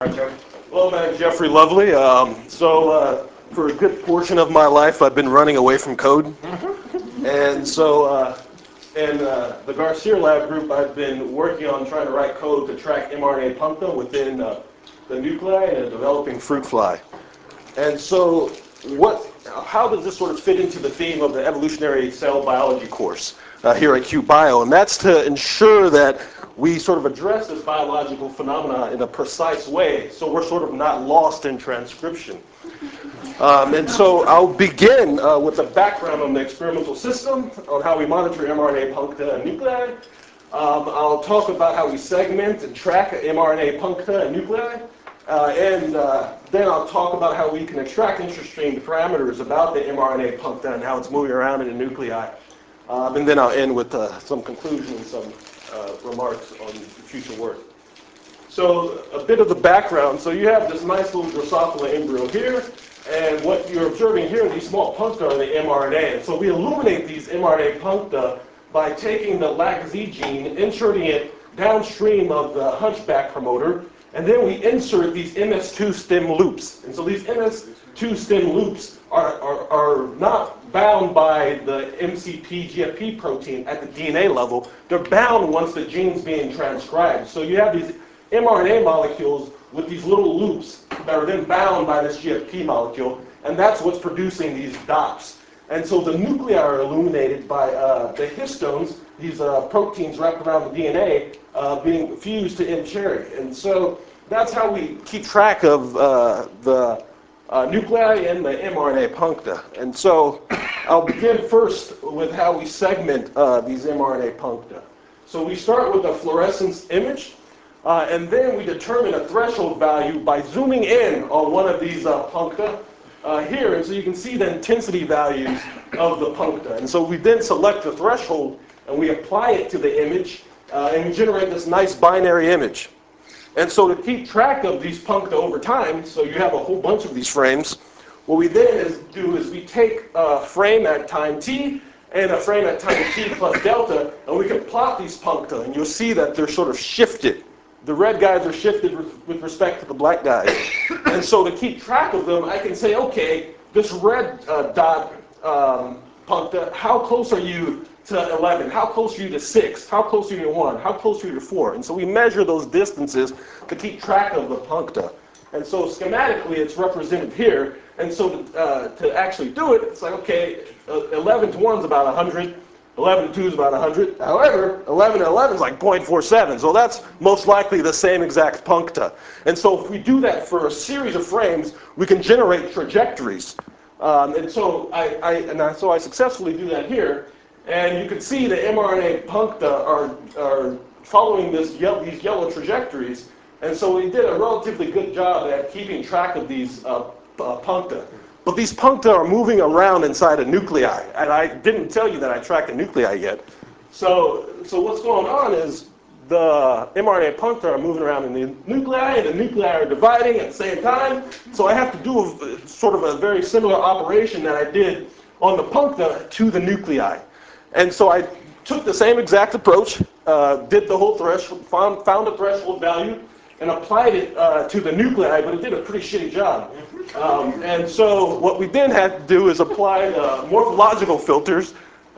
Well, man, Jeffrey Lovely. For a good portion of my life, I've been running away from code. And so, the Garcia Lab group, I've been working on trying to write code to track mRNA puncta within the nuclei in a developing fruit fly. And so, how does this sort of fit into the theme of the evolutionary cell biology course here at QBio? And that's to ensure that we sort of address this biological phenomena in a precise way, so we're sort of not lost in transcription. And so I'll begin with a background on the experimental system, on how we monitor mRNA puncta and nuclei. I'll talk about how we segment and track mRNA puncta and nuclei. Then I'll talk about how we can extract interesting parameters about the mRNA puncta and how it's moving around in the nuclei. And then I'll end with some conclusion and some remarks on future work. So a bit of the background. So you have this nice little Drosophila embryo here, and what you're observing here, these small puncta are the mRNA. And so we illuminate these mRNA puncta by taking the LAC-Z gene, inserting it downstream of the hunchback promoter, and then we insert these MS2 stem loops. And so these MS2 stem loops are not bound by the MCP GFP protein at the DNA level. They're bound once the gene's being transcribed. So you have these mRNA molecules with these little loops that are then bound by this GFP molecule, and that's what's producing these dots. And so the nuclei are illuminated by the histones, these proteins wrapped around the DNA, being fused to mCherry. And so that's how we keep track of the nuclei and the mRNA puncta. And so I'll begin first with how we segment these mRNA puncta. So we start with a fluorescence image, and then we determine a threshold value by zooming in on one of these puncta here. And so you can see the intensity values of the puncta. And so we then select the threshold, and we apply it to the image, and we generate this nice binary image. And so to keep track of these puncta over time, so you have a whole bunch of these frames, what we then do is we take a frame at time t and a frame at time t plus delta, and we can plot these puncta, and you'll see that they're sort of shifted. The red guys are shifted with respect to the black guys. And so to keep track of them, I can say, okay, this red dot puncta, how close are you to 11? How close are you to 6? How close are you to 1? How close are you to 4? And so we measure those distances to keep track of the puncta. And so schematically, it's represented here. And so to actually do it, it's like, okay, 11 to 1 is about 100. 11 to 2 is about 100. However, 11 to 11 is like 0.47. So that's most likely the same exact puncta. And so if we do that for a series of frames, we can generate trajectories. So I successfully do that here. And you can see the mRNA puncta are following these yellow trajectories. And so we did a relatively good job at keeping track of these puncta. But these puncta are moving around inside a nuclei. And I didn't tell you that I tracked the nuclei yet. So what's going on is the mRNA puncta are moving around in the nuclei, and the nuclei are dividing at the same time. So I have to do sort of a very similar operation that I did on the puncta to the nuclei. And so I took the same exact approach, did the whole threshold, found a threshold value, and applied it to the nuclei, but it did a pretty shitty job. And so what we then had to do is apply morphological filters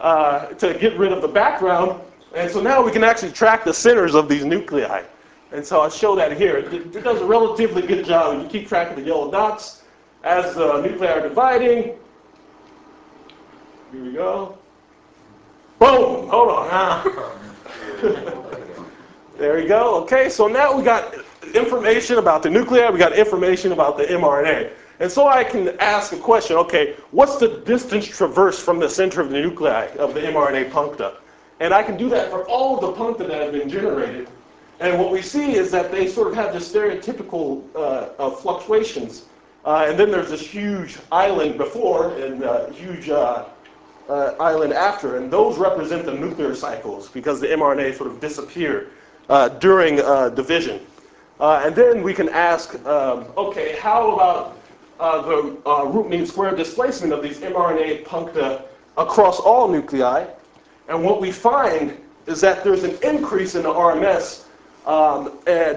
to get rid of the background. And so now we can actually track the centers of these nuclei. And so I'll show that here. It does a relatively good job. You keep track of the yellow dots as the nuclei are dividing. Here we go. Boom! Hold on. There we go. Okay, so now we got information about the nuclei, we got information about the mRNA. And so I can ask a question, okay, what's the distance traversed from the center of the nuclei of the mRNA puncta? And I can do that for all of the puncta that have been generated. And what we see is that they sort of have this stereotypical fluctuations. And then there's this huge island before and huge island after, and those represent the nuclear cycles because the mRNA sort of disappear during division. And then we can ask, okay, how about the root mean square displacement of these mRNA puncta across all nuclei? And what we find is that there's an increase in the RMS, and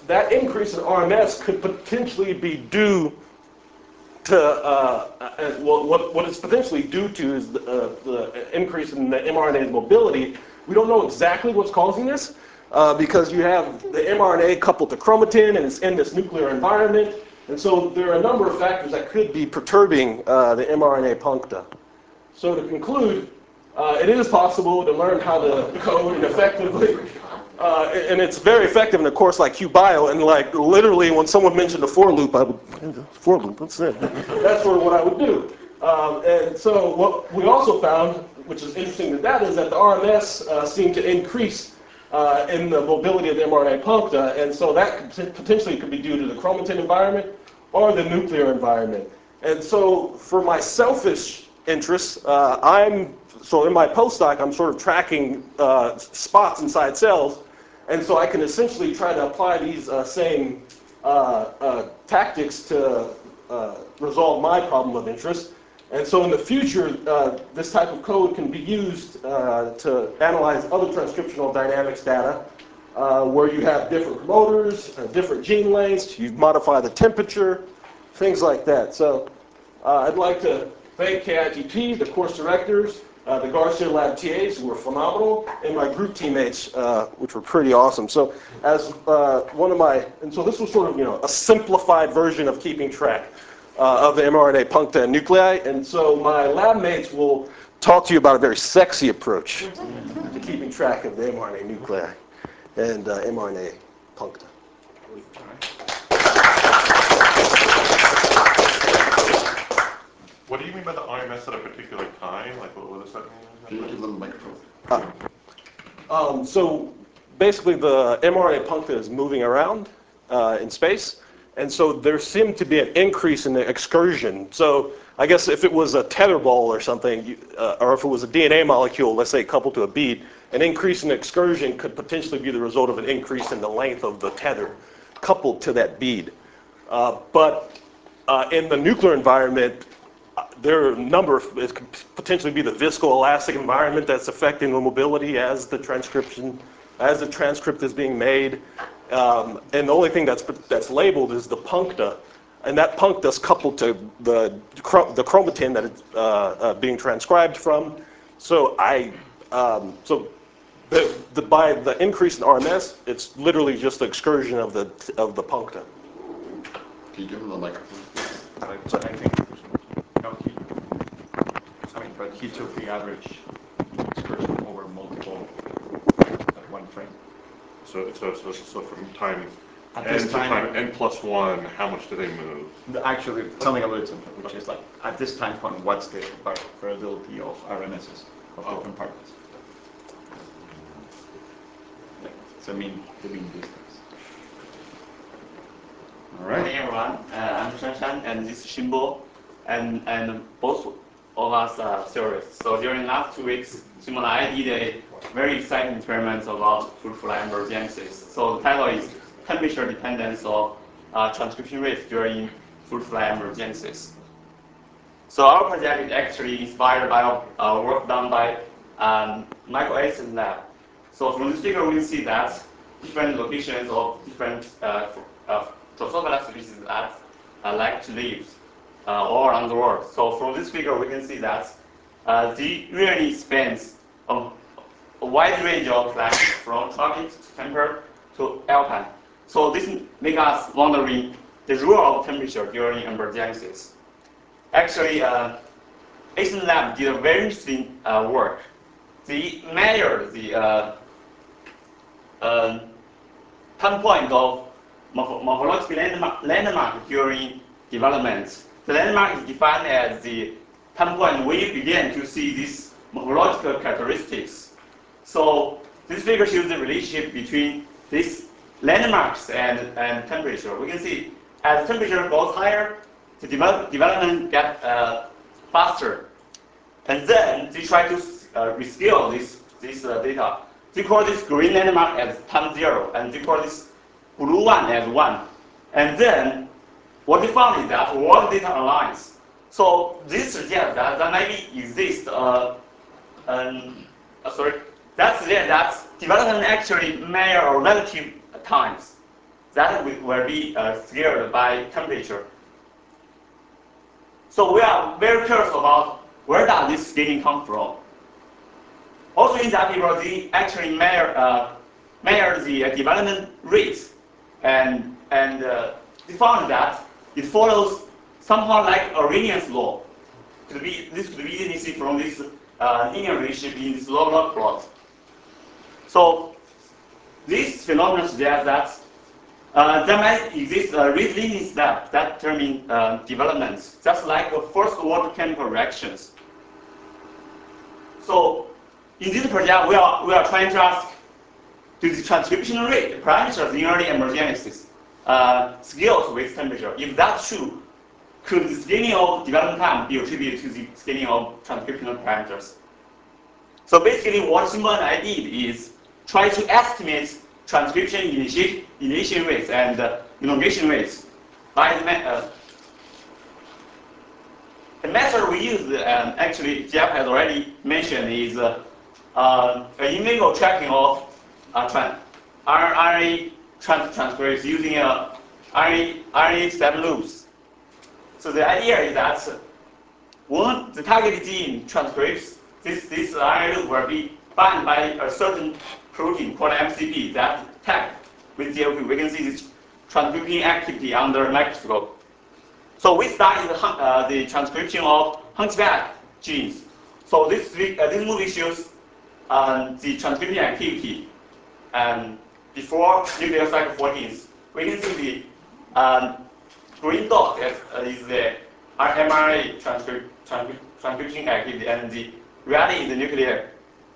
that increase in RMS could potentially be due to, well, what it's potentially due to is the increase in the mRNA's mobility. We don't know exactly what's causing this because you have the mRNA coupled to chromatin and it's in this nuclear environment. And so there are a number of factors that could be perturbing the mRNA puncta. So to conclude, it is possible to learn how to code and effectively, and it's very effective in a course like QBio, and like literally when someone mentioned a for loop, I would, for loop, that's it. That's sort of what I would do. And so what we also found, which is interesting to that, is that the RMS seemed to increase in the mobility of the mRNA puncta, and so that potentially could be due to the chromatin environment or the nuclear environment. And so for my selfish interests, so in my postdoc, I'm sort of tracking spots inside cells, and so I can essentially try to apply these same tactics to resolve my problem of interest. And so in the future, this type of code can be used to analyze other transcriptional dynamics data where you have different promoters, different gene lengths, you modify the temperature, things like that. So I'd like to thank KITP, the course directors, the Garcia Lab TAs, who were phenomenal, and my group teammates, which were pretty awesome. So as and so this was sort of, a simplified version of keeping track of the mRNA puncta and nuclei. And so my lab mates will talk to you about a very sexy approach to keeping track of the mRNA nuclei and mRNA puncta. What do you mean by the RMS at a particular time? Like, what does that mean? Can you give them the microphone? So basically the mRNA puncta is moving around in space, and so there seemed to be an increase in the excursion. So I guess if it was a tether ball or something, or if it was a DNA molecule, let's say coupled to a bead, an increase in excursion could potentially be the result of an increase in the length of the tether coupled to that bead. But in the nuclear environment, there are a number of, it could potentially be the viscoelastic environment that's affecting the mobility as the transcript is being made. And the only thing that's labeled is the puncta, and that puncta is coupled to the chromatin that it's being transcribed from. So by the increase in RMS, it's literally just the excursion of the puncta. Can you give them the microphone? So I think, but he took the average excursion over multiple at one frame. So from time At n this to time- time n+1, how much do they move? Actually, something a little simpler, which is like, at this time point, what's the variability of RMSs of different particles? So the mean distance. All right. Morning, everyone. I'm Shanshan, and this is Shimbo, and both of us are serious. So during the last 2 weeks, Shimbo and I did a very exciting experiment about fruit fly embryogenesis. So the title is Temperature Dependence of Transcription Rate during Fruit Fly Embryogenesis. So our project is actually inspired by work done by Michael Edison's lab. So from this figure, we can see that different locations of different Drosophila species that like to live all around the world. So from this figure, we can see that the really spans a wide range of climates from tropic to temperate to alpine. So this makes us wondering the role of temperature during embryogenesis. Actually, Edison lab did a very interesting work. They measured the time point of morphological landmark during development. The landmark is defined as the time point we begin to see these morphological characteristics. So this figure shows the relationship between these landmarks and temperature. We can see as temperature goes higher, the development gets faster. And then they try to rescale this data. They call this green landmark as time 0, and they call this blue one as 1. And then what they found is that all the data aligns. So this suggests that there maybe exists that suggests that development actually measure relative times. that will be scaled by temperature. So we are very curious about where does this scaling come from. Also in that paper, they actually measure the development rates, and they found that it follows somehow like Arrhenius law. This could be easily seen from this linear relationship in this log plot. So this phenomenon suggests that there might exist a rate limiting step that determine developments, just like first order chemical reactions. So in this project, we are trying to ask, do the transcription rate parameters in early embryogenesis scales with temperature? If that's true, could the scaling of development time be attributed to the scaling of transcriptional parameters? So basically, what Xinbo and I did is try to estimate transcription initiation rates and elongation rates by the method we use, actually Jeff has already mentioned, is in vivo tracking of RNA transcripts using RNA step loops. So the idea is that when the target gene transcripts, this RNA loop will be bound by a certain protein called MCP that tag with GLP. We can see this transcription activity under a microscope. So we studied the transcription of hunchback genes. So this movie shows the transcription activity before nucleoside 14. We can see the green dot is the mRNA transcription activity, and the red is the nuclear.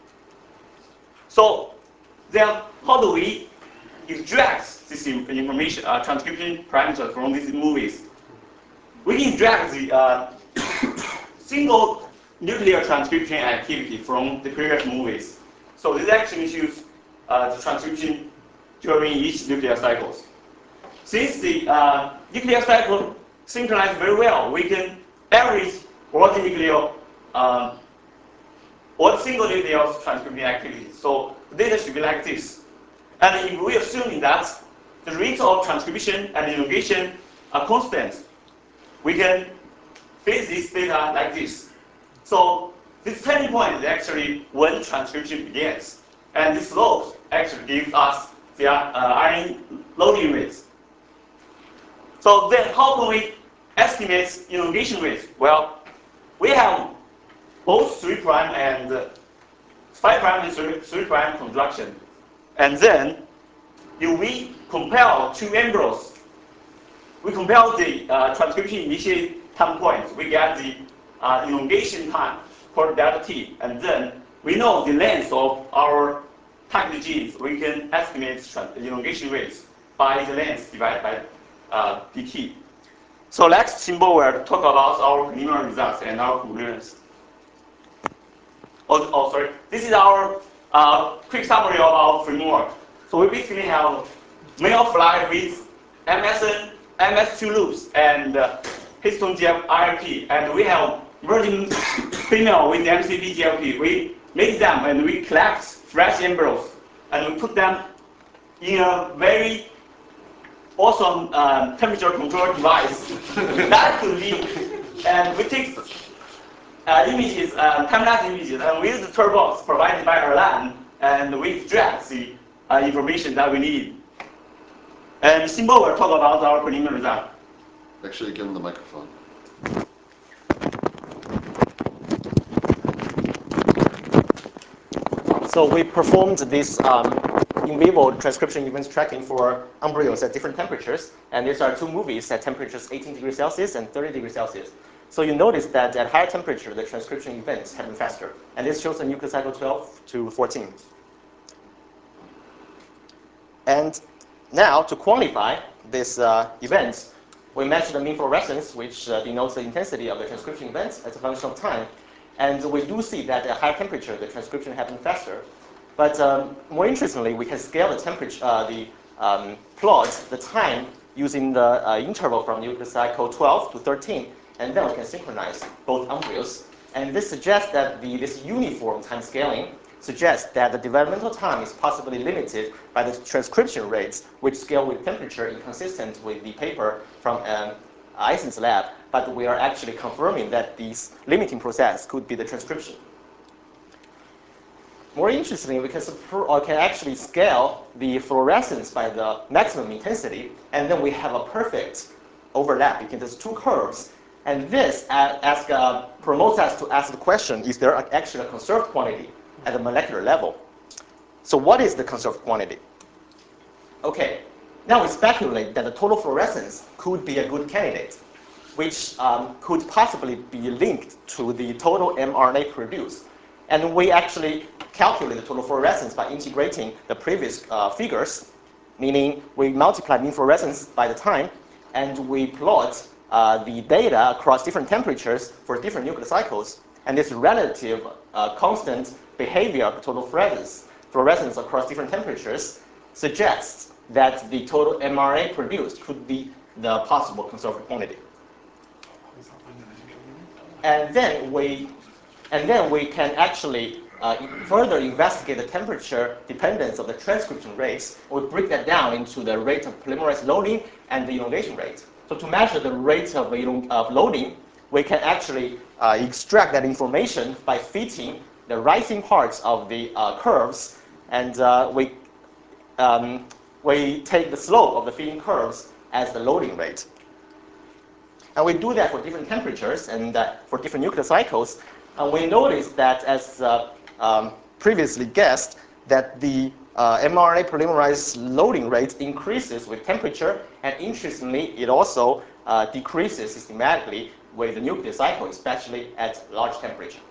So then, how do we extract this information, transcription parameters from these movies? We can extract the single nuclear transcription activity from the previous movies. So this actually shows the transcription during each nuclear cycles. Since the nuclear cycle synchronizes very well, we can average all the nuclear, all the single nuclear transcription activity. So the data should be like this. And if we assume that the rate of transcription and elongation are constant, we can face this data like this. So this turning point is actually when transcription begins. And this slope actually gives us the RNA loading rates. So then how can we estimate elongation rates? Well, we have both 3' and 5' and 3' construction. And then if we compare two embryos, we compare the transcription initiate time points, we get the elongation time called delta t, and then we know the length of our target genes. We can estimate elongation rates by the length divided by dt. So next, Xinbo will talk about our preliminary results and our conclusions. Sorry. This is our quick summary of our framework. So we basically have male fly with MSN, MS2 loops, and histone GLP, and we have virgin female with MCP GLP. We make them and we collect fresh embryos and we put them in a very awesome temperature control device. That could be, and we take images, time-lapse images, and we use the toolbox provided by Erlang, and we extract the information that we need. And Xinbo will talk about our preliminary result. Actually, give him the microphone. So we performed this in vivo transcription events tracking for embryos at different temperatures. And these are two movies at temperatures 18 degrees Celsius and 30 degrees Celsius. So you notice that at higher temperature, the transcription events happen faster. And this shows the nucleus cycle 12 to 14. And now, to quantify these events, we measure the mean fluorescence, which denotes the intensity of the transcription events as a function of time. And we do see that at higher temperature, the transcription happens faster. But more interestingly, we can scale the temperature, plot, the time, using the interval from nucleus cycle 12 to 13, and then we can synchronize both embryos. And this suggests that this uniform time scaling suggests that the developmental time is possibly limited by the transcription rates, which scale with temperature inconsistent with the paper from Eisen's lab. But we are actually confirming that this limiting process could be the transcription. More interestingly, we can actually scale the fluorescence by the maximum intensity, and then we have a perfect overlap between those two curves. And this promotes us to ask the question, is there actually a conserved quantity at the molecular level? So what is the conserved quantity? Okay, now we speculate that the total fluorescence could be a good candidate, which could possibly be linked to the total mRNA produced. And we actually calculate the total fluorescence by integrating the previous figures, meaning we multiply mean fluorescence by the time, and we plot the data across different temperatures for different nucleocycles. And this relative constant behavior of total fluorescence across different temperatures suggests that the total mRNA produced could be the possible conserved quantity. And then we can actually further investigate the temperature dependence of the transcription rates. We break that down into the rate of polymerase loading and the elongation rate. So to measure the rate of loading, we can actually extract that information by fitting the rising parts of the curves, and we take the slope of the fitting curves as the loading rate. And we do that for different temperatures and for different nucleocycles. And we notice that, as previously guessed, that the mRNA polymerase loading rate increases with temperature, and interestingly, it also decreases systematically with the nucleocycle, especially at large temperature.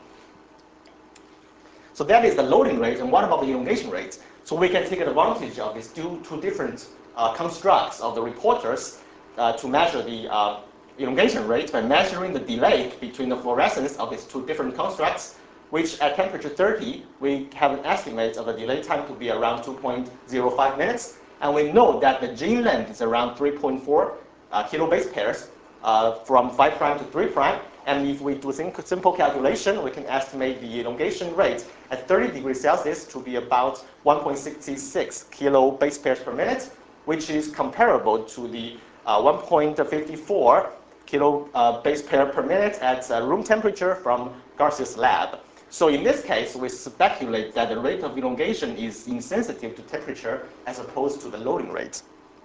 So that is the loading rate. And what about the elongation rate? So we can take advantage of these two different constructs of the reporters to measure the elongation rate by measuring the delay between the fluorescence of these two different constructs, which at temperature 30, we have an estimate of the delay time to be around 2.05 minutes. And we know that the gene length is around 3.4 kilobase pairs from 5' to 3'. And if we do simple calculation, we can estimate the elongation rate at 30 degrees Celsius to be about 1.66 kilobase pairs per minute, which is comparable to the 1.54 kilobase pair per minute at room temperature from Garcia's lab. So in this case, we speculate that the rate of elongation is insensitive to temperature as opposed to the loading rate.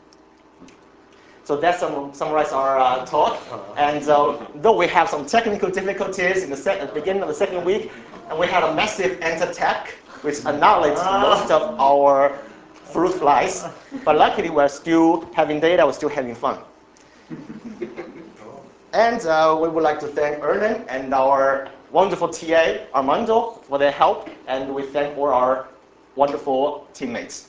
So that summarizes our talk. And though we have some technical difficulties in the beginning of the second week, and we had a massive ant attack, which annihilated most of our fruit flies, but luckily we're still having data, we're still having fun. And we would like to thank Erlen and our wonderful TA, Armando, for their help, and we thank all our wonderful teammates.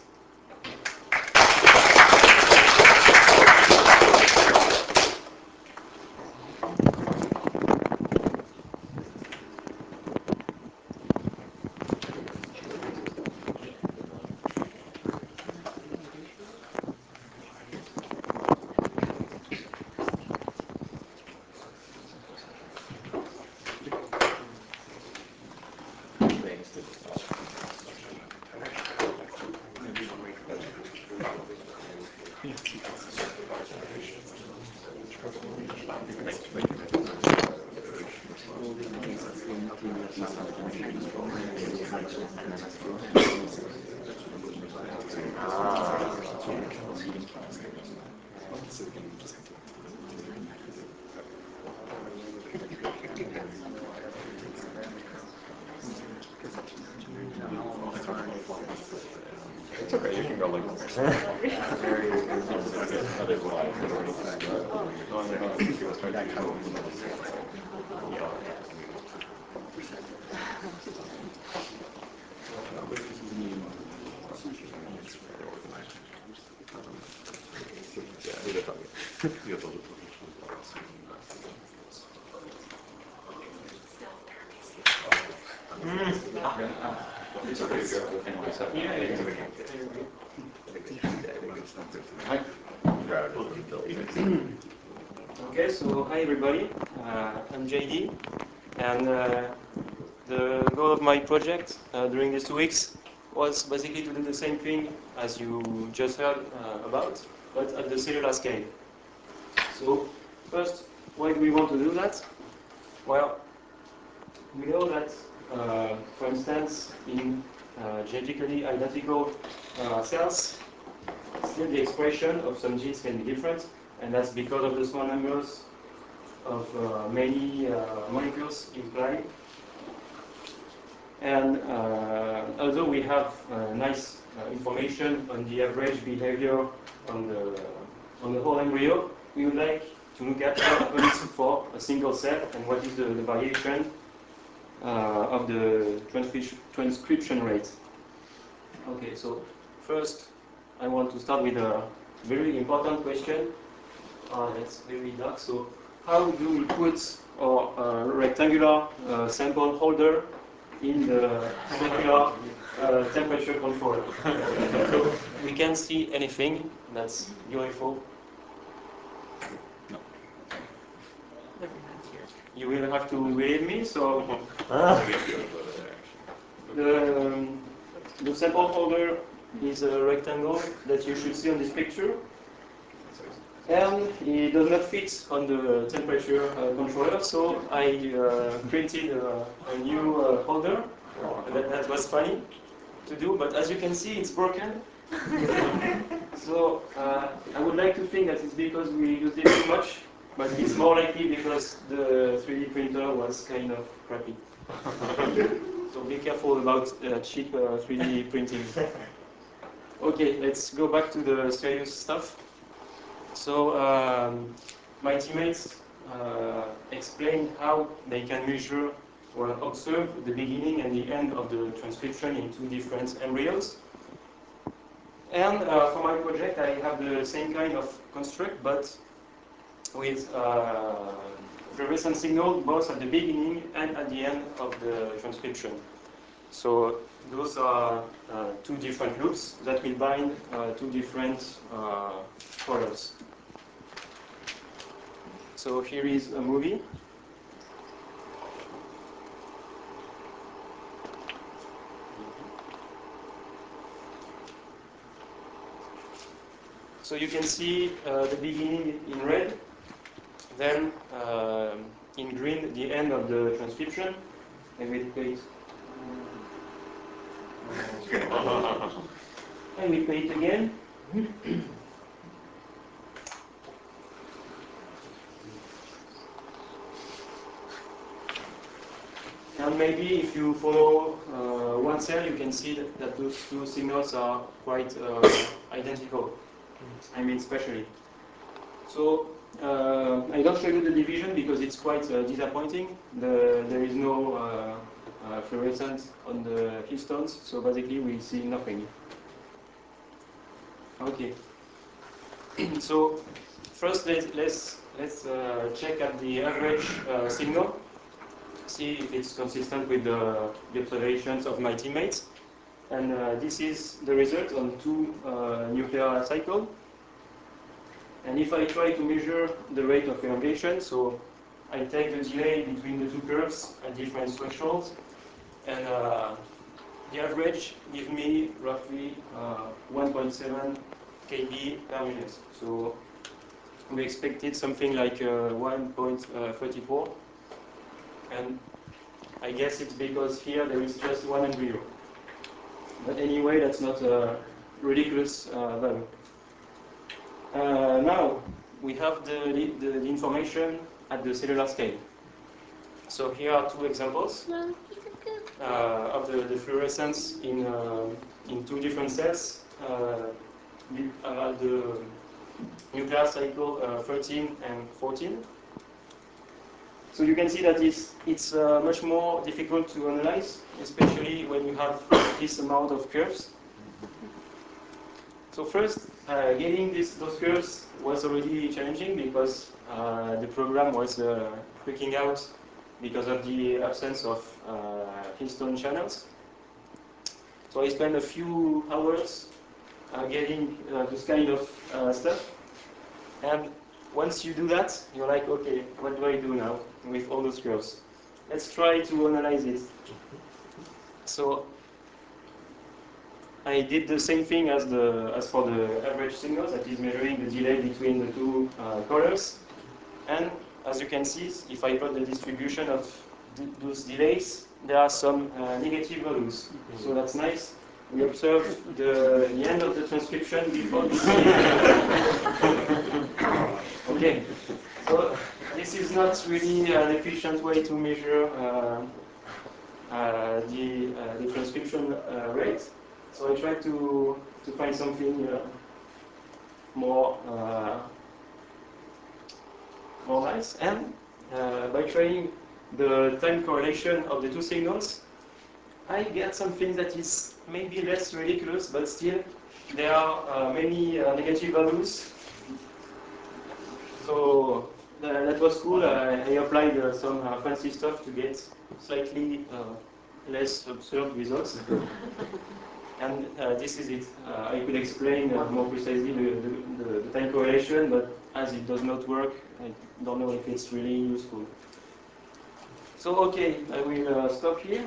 It's okay, you can go like this. Okay, so hi everybody, I'm JD, and The goal of my project during these 2 weeks was basically to do the same thing as you just heard about, but at the cellular scale. So first, why do we want to do that? Well, we know that, for instance, in genetically identical cells, still the expression of some genes can be different, and that's because of the small numbers of many molecules implied. And although we have nice information on the average behavior on the whole embryo, we would like to look at what happens for a single cell and what is the variation of the transcription rate. Okay, so first I want to start with a very important question. That's very dark. So how do we put our rectangular sample holder in the circular temperature controller? So we can't see anything. That's beautiful. You will have to believe me. So the sample holder is a rectangle that you should see on this picture, and it does not fit on the temperature controller. So I printed a new holder. That was funny to do, but as you can see, it's broken. So I would like to think that it's because we used it too much, but it's more likely because the 3D printer was kind of crappy. So be careful about cheap 3D printing. Okay, let's go back to the serious stuff. So my teammates explained how they can measure or observe the beginning and the end of the transcription in 2 different embryos. And for my project, I have the same kind of construct, but with fluorescent signal both at the beginning and at the end of the transcription. So those are 2 different loops that will bind 2 different colors. So here is a movie. So you can see the beginning in red, then in green the end of the transcription. I will play it. I will play it again. And maybe if you follow one cell, you can see that those 2 signals are quite identical. I mean, spatially. So I don't show you the division because it's quite disappointing. There is no fluorescence on the histones, so basically we see nothing. Okay. So first let's check at the average signal, see if it's consistent with the observations of my teammates. And this is the result on 2 nuclear cycles. And if I try to measure the rate of elongation, so I take the delay between the 2 curves at different thresholds, and the average gives me roughly 1.7 kb per minute. So we expected something like 1.34, and I guess it's because here there is just 1 embryo. But anyway, that's not a ridiculous value. Now we have the information at the cellular scale. So here are 2 examples of the fluorescence in 2 different cells at the nuclear cycle 13 and 14. So you can see that it's much more difficult to analyze, especially when you have this amount of curves. So first, getting those curves was already challenging because the program was freaking out because of the absence of histone channels. So I spent a few hours getting this kind of stuff. And once you do that, you're like, okay, what do I do now with all those curves? let's try to analyze it. So I did the same thing as for the average signals, that is measuring the delay between the two colors. And as you can see, if I plot the distribution of those delays, there are some negative values. So that's nice. We observe the end of the transcription before the Okay, so this is not really an efficient way to measure the transcription rate. So I try to find something more nice. And by trying the time correlation of the two signals, I get something that is maybe less ridiculous, but still there are many negative values. So that was cool. I applied some fancy stuff to get slightly less absurd results. And this is it. I could explain more precisely the time correlation, but as it does not work, I don't know if it's really useful. So okay, I will stop here.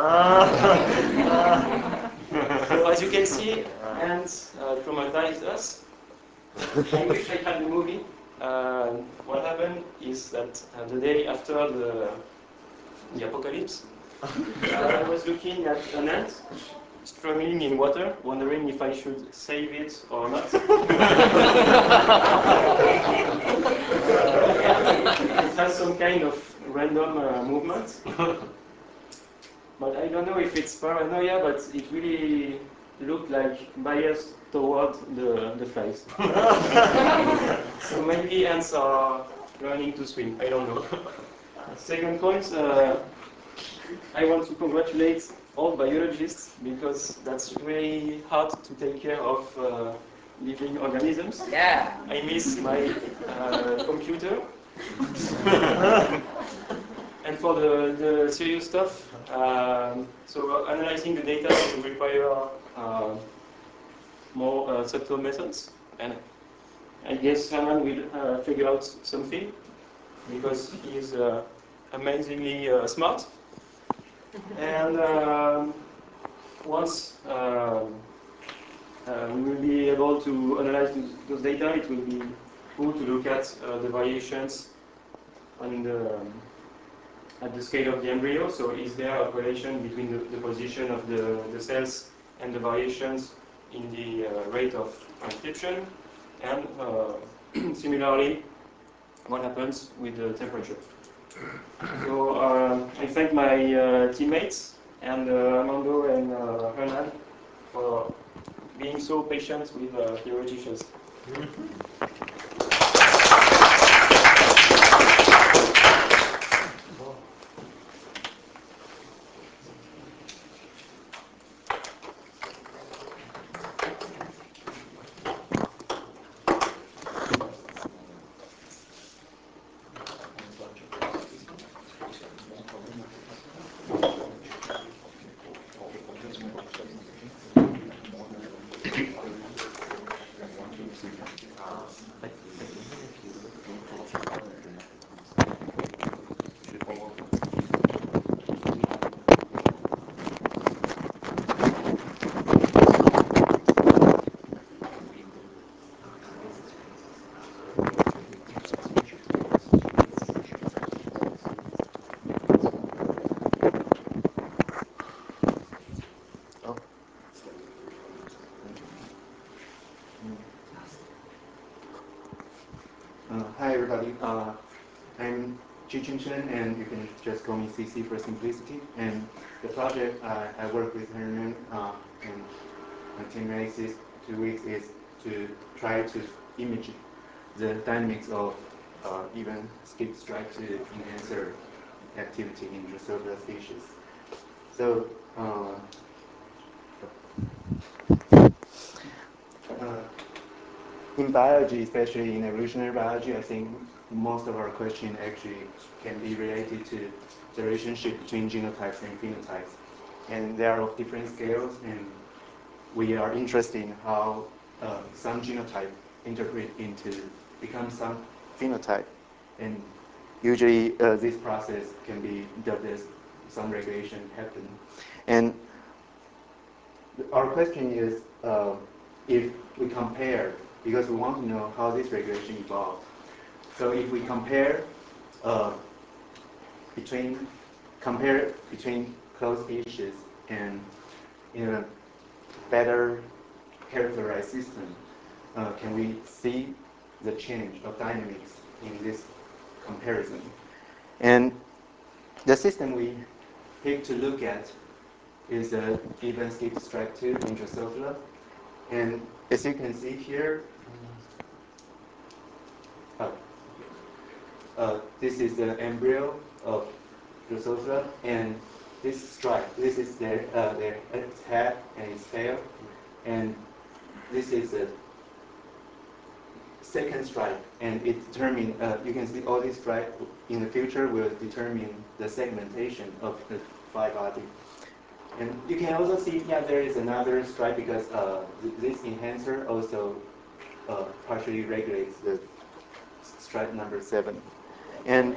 So as you can see, ants traumatized us. I wish I had the movie. What happened is that the day after the apocalypse, I was looking at an ant struggling in water, wondering if I should save it or not. It has some kind of random movement. But I don't know if it's paranoia, but it really looked like bias toward the flies. So maybe ants are learning to swim, I don't know. Second point, I want to congratulate all biologists, because that's really hard to take care of living organisms. Yeah. I miss my computer. And for the serious stuff, so analyzing the data will require more subtle methods. And I guess Herman will figure out something, because he's amazingly smart. And once we will be able to analyze those data, it will be cool to look at the variations on at the scale of the embryo. So is there a correlation between the position of the cells and the variations in the rate of transcription? And similarly, what happens with the temperature? So I thank my teammates and Armando and Hernan for being so patient with theoreticians. Hi everybody, I'm Chi-Chin Chen, and you can just call me CC for simplicity. And the project I work with Herman and my teammates these 2 weeks is to try to image the dynamics of even skip strike to enhancer activity in Drosophila species. So in biology, especially in evolutionary biology, I think most of our questions actually can be related to the relationship between genotypes and phenotypes. And they are of different scales, and we are interested in how some genotype integrate into become some phenotype. And usually this process can be, there's some regulation happen. And our question is, if we compare, because we want to know how this regulation evolved. So if we compare between closed species and in a better characterized system, can we see the change of dynamics in this comparison? And the system we pick to look at is a even steep stripe tube in Drosophila. And as you can see here, this is the embryo of Drosophila, and this stripe, this is their its head and its tail, and this is the second stripe, and it determines, you can see all these stripes in the future will determine the segmentation of the fly body. And you can also see, yeah, there is another stripe because this enhancer also partially regulates the stripe number 7. And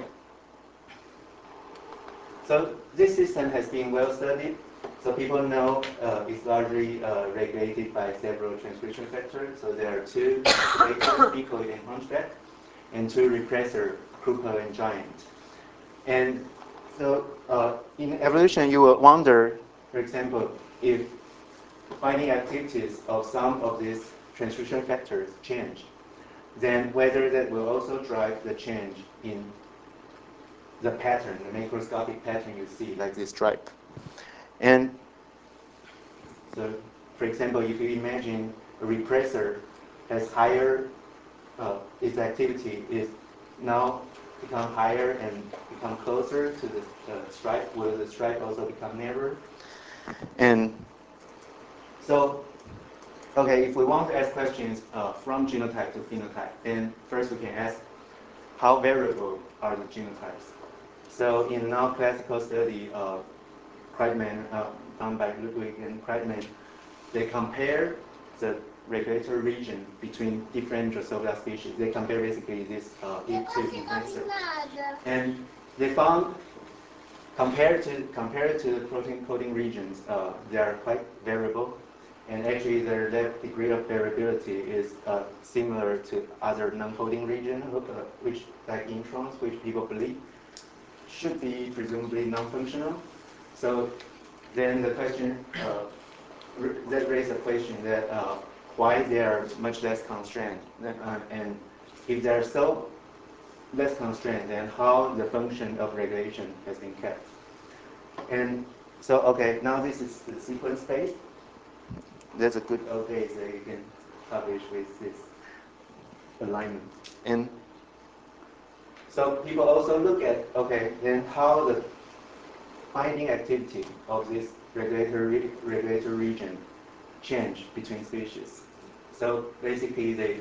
so this system has been well studied. So people know it's largely regulated by several transcription factors. So there are 2 regulators, beacoid and hunchback, and 2 repressor, Krupa and giant. And so in evolution, you will wonder, for example, if binding activities of some of these transcription factors change, then whether that will also drive the change in the pattern, the macroscopic pattern you see, like this stripe. And so, for example, if you imagine a repressor has higher, its activity is now become higher and become closer to the stripe, will the stripe also become narrower? And so, okay, if we want to ask questions from genotype to phenotype, then first we can ask how variable are the genotypes. So in non-classical study, Kreitman, done by Ludwig and Kreitman, they compare the regulatory region between different Drosophila species. They compare basically this E2 enhancer. And they found, compared to the protein coding regions, they are quite variable. And actually their degree of variability is similar to other non-coding regions, which like introns, which people believe should be presumably non-functional. So then the question, that raised a question that why they are much less constrained. And if they are so less constrained, then how the function of regulation has been kept. And so, okay, now this is the sequence space. That's a good okay that you can publish with this alignment. And so people also look at, okay, then how the binding activity of this regulatory region change between species. So basically they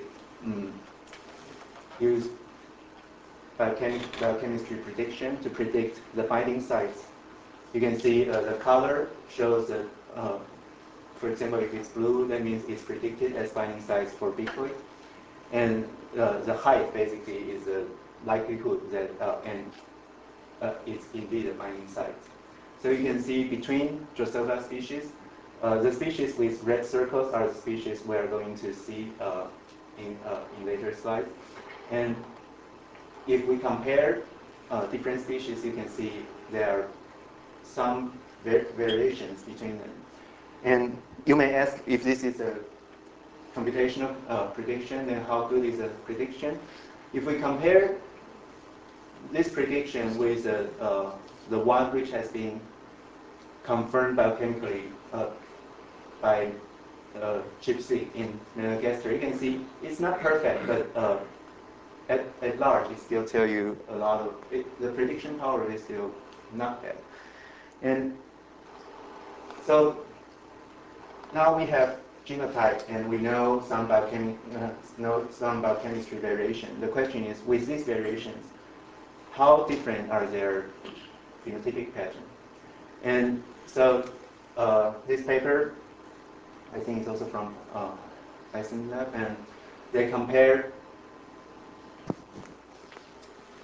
use biochemistry prediction to predict the binding sites. You can see the color shows that, for example, if it's blue, that means it's predicted as binding sites for beacoid. And the height basically is the likelihood that it's indeed a binding site. So you can see between Drosophila species, the species with red circles are the species we are going to see in later slides. And if we compare different species, you can see there are some variations between them. And you may ask if this is a computational prediction, then how good is the prediction? If we compare this prediction with the one which has been confirmed biochemically by Gypsy in Madagascar, you can see it's not perfect, but at large, it still tells you a lot of the prediction power is still not bad. And so now we have genotype, and we know some biochemistry variation. The question is, with these variations, how different are their phenotypic pattern? And so this paper, I think it's also from Tyson Lab, and they compare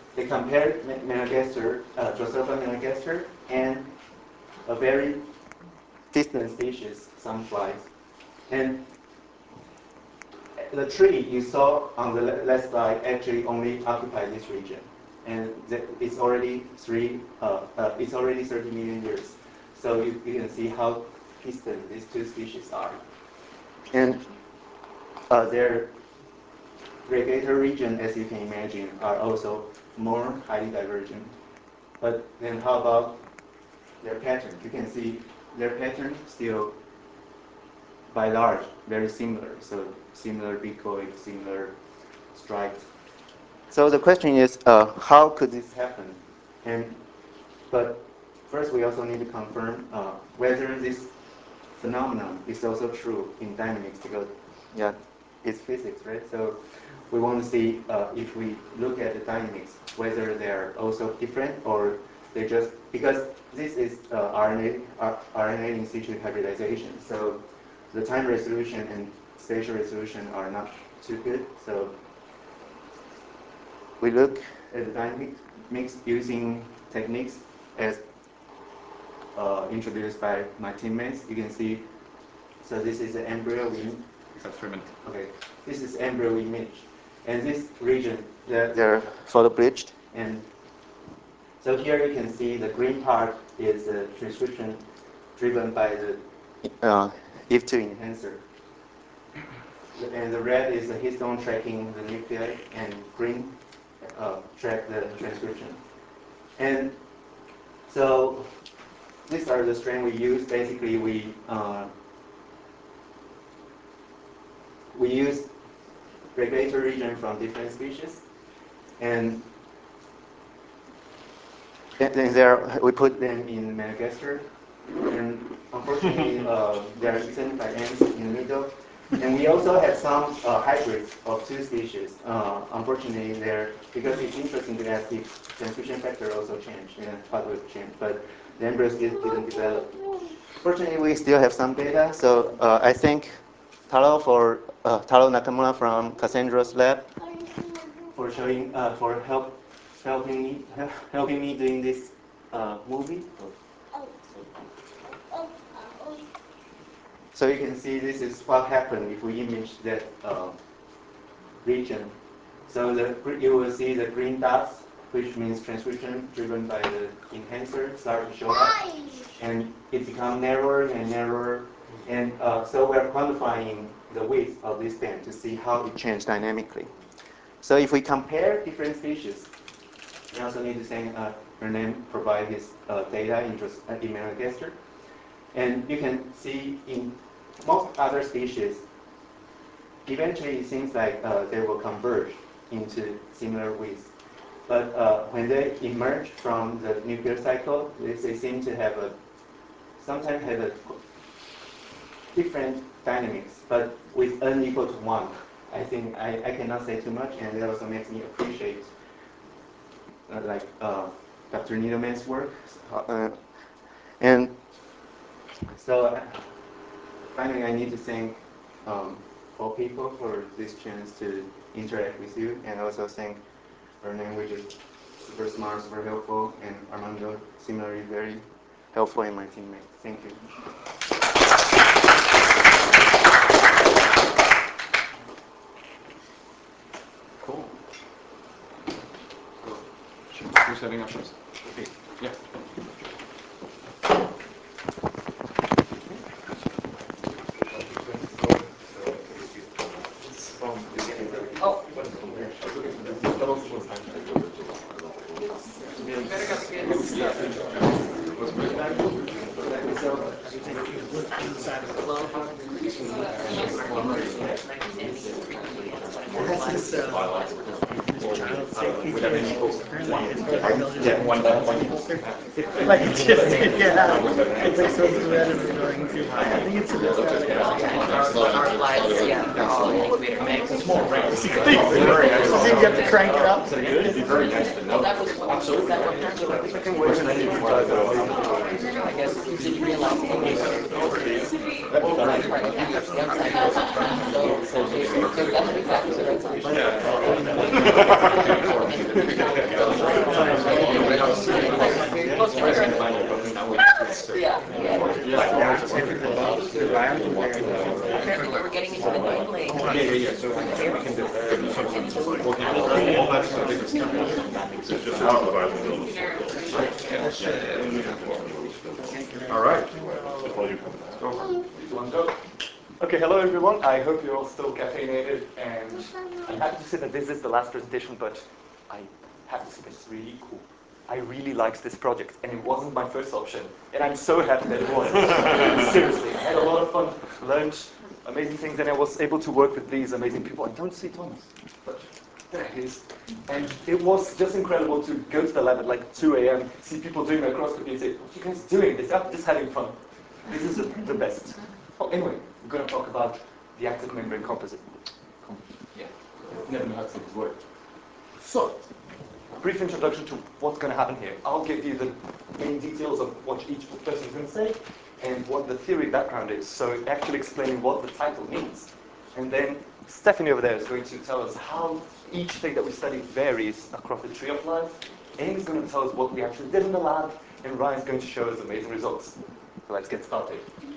they compared Melanogaster, Drosophila melanogaster, and a very distant species, some flies. And the tree you saw on the left side actually only occupies this region, and it's already 30 million years. So you can see how distant these two species are, and their regulatory region, as you can imagine, are also more highly divergent. But then how about their pattern? You can see their pattern still, by large, very similar. So similar becoid, similar stripes. So the question is, how could this happen? But first, we also need to confirm whether this phenomenon is also true in dynamics, because yeah, it's physics, right? So we want to see if we look at the dynamics, whether they're also different or they just, because this is RNA in situ hybridization. So the time resolution and spatial resolution are not too good. So we look at the dynamics using techniques as introduced by my teammates. You can see, so this is the embryo Experiment. Okay, this is embryo image, and this region they're photo bleached, and so here you can see the green part is the transcription driven by the If2 enhancer, and the red is the histone tracking the nuclei, and green track the transcription. And so these are the strain we use. Basically, we use regulatory region from different species, and then we put them in Madagascar, and unfortunately there are 75 ants in the middle. And we also have some hybrids of two species. Unfortunately, because it's interesting to ask if transcription factor also changed and what would change, but the embryos didn't develop. Fortunately, we still have some data. So I thank Taro Nakamura from Cassandra's lab for showing helping me doing this movie. So you can see this is what happened if we image that region. So you will see the green dots, which means transcription driven by the enhancer, start to show up, and it becomes narrower and narrower. And so we're quantifying the width of this band to see how it changed dynamically. So if we compare different species, we also need to thank Hernan provide his data in Madagascar. And you can see in most other species, eventually it seems like they will converge into similar widths. But when they emerge from the nuclear cycle, they seem to sometimes have a different dynamics, but with n equal to 1. I think I cannot say too much, and that also makes me appreciate Dr. Needleman's work. And so finally, I need to thank all people for this chance to interact with you, and also thank Hernan, which is super smart, super helpful, and Armando, similarly very helpful, and my teammate. Thank you. Cool. Who's setting up first? Yeah. Like it's just, yeah, it's like so incredibly annoying too. I think it's our lights, yeah, they're all incubator mix. It's more right, basically. So then you have to crank it up. It'd be very nice to know. That was absolutely. I guess did you realize so that's exactly We're getting into the night. Yeah. So here we can do all that stuff is It's just how the violin goes. all right. If all you can. Okay, hello everyone. I hope you're all still caffeinated, and I'm happy to say that this is the last presentation, but I have to say that it's really cool. I really liked this project, and it wasn't my first option, and I'm so happy that it was. Seriously, I had a lot of fun, learned amazing things, and I was able to work with these amazing people. I don't see Thomas, but there he is. And it was just incredible to go to the lab at like 2 a.m., see people doing microscopy and say, what are you guys doing? They're just having fun. This is the best. Oh, anyway, we're going to talk about the active membrane composite. Yeah, never know how to say this word. So, brief introduction to what's going to happen here. I'll give you the main details of what each person is going to say and what the theory background is, so actually explaining what the title means. And then Stephanie over there is going to tell us how each thing that we study varies across the tree of life. Amy's going to tell us what we actually did in the lab, and Ryan's going to show us amazing results. So let's get started.